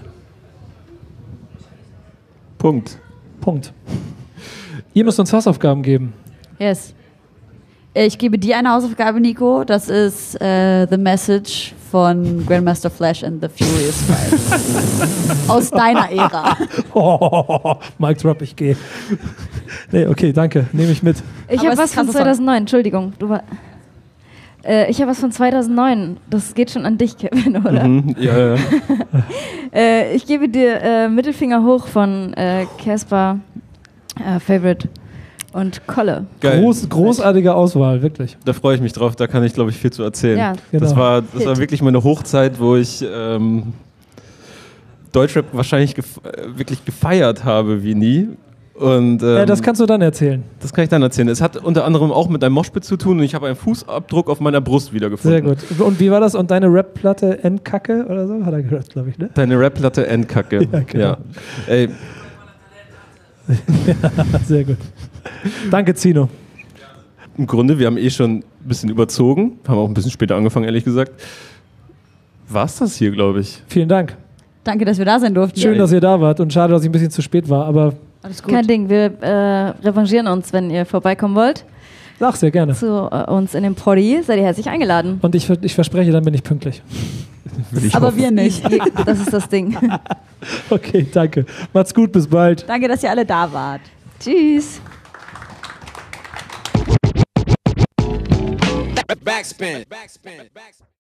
Punkt. Ihr müsst uns Hausaufgaben geben. Yes. Ich gebe dir eine Hausaufgabe, Nico. Das ist The Message von Grandmaster Flash and the Furious Five. Aus deiner Ära. Mic drop, ich gehe. Nee, okay, danke. Nehme ich mit. Ich habe was von 2009, Entschuldigung. Ich habe was von 2009. Das geht schon an dich, Kevin, oder? Ja. Ich gebe dir Mittelfinger hoch von Casper, Favorite und Kolle. Geil. Großartige Auswahl, wirklich. Da freue ich mich drauf, da kann ich, glaube ich, viel zu erzählen. Ja, genau. Das war wirklich meine Hochzeit, wo ich Deutschrap wahrscheinlich wirklich gefeiert habe wie nie. Und, das kannst du dann erzählen. Das kann ich dann erzählen. Es hat unter anderem auch mit einem Moshpit zu tun und ich habe einen Fußabdruck auf meiner Brust wiedergefunden. Sehr gut. Und wie war das? Und deine Rap-Platte Endkacke oder so? Hat er gehört, glaube ich, ne? Deine Rap-Platte Endkacke. Ja, genau. Ja. Ey. Ja, sehr gut. Danke, Zino. Im Grunde, wir haben schon ein bisschen überzogen, haben auch ein bisschen später angefangen, ehrlich gesagt. War's das hier, glaube ich. Vielen Dank. Danke, dass wir da sein durften. Schön, dass ihr da wart und schade, dass ich ein bisschen zu spät war, aber Alles gut. Kein Ding, wir revanchieren uns, wenn ihr vorbeikommen wollt. ach, sehr gerne. Zu uns in dem Poddy seid ihr herzlich eingeladen. Und ich verspreche, dann bin ich pünktlich. Aber wir nicht. Das ist das Ding. Okay, danke. Macht's gut, bis bald. Danke, dass ihr alle da wart. Tschüss. Backspin.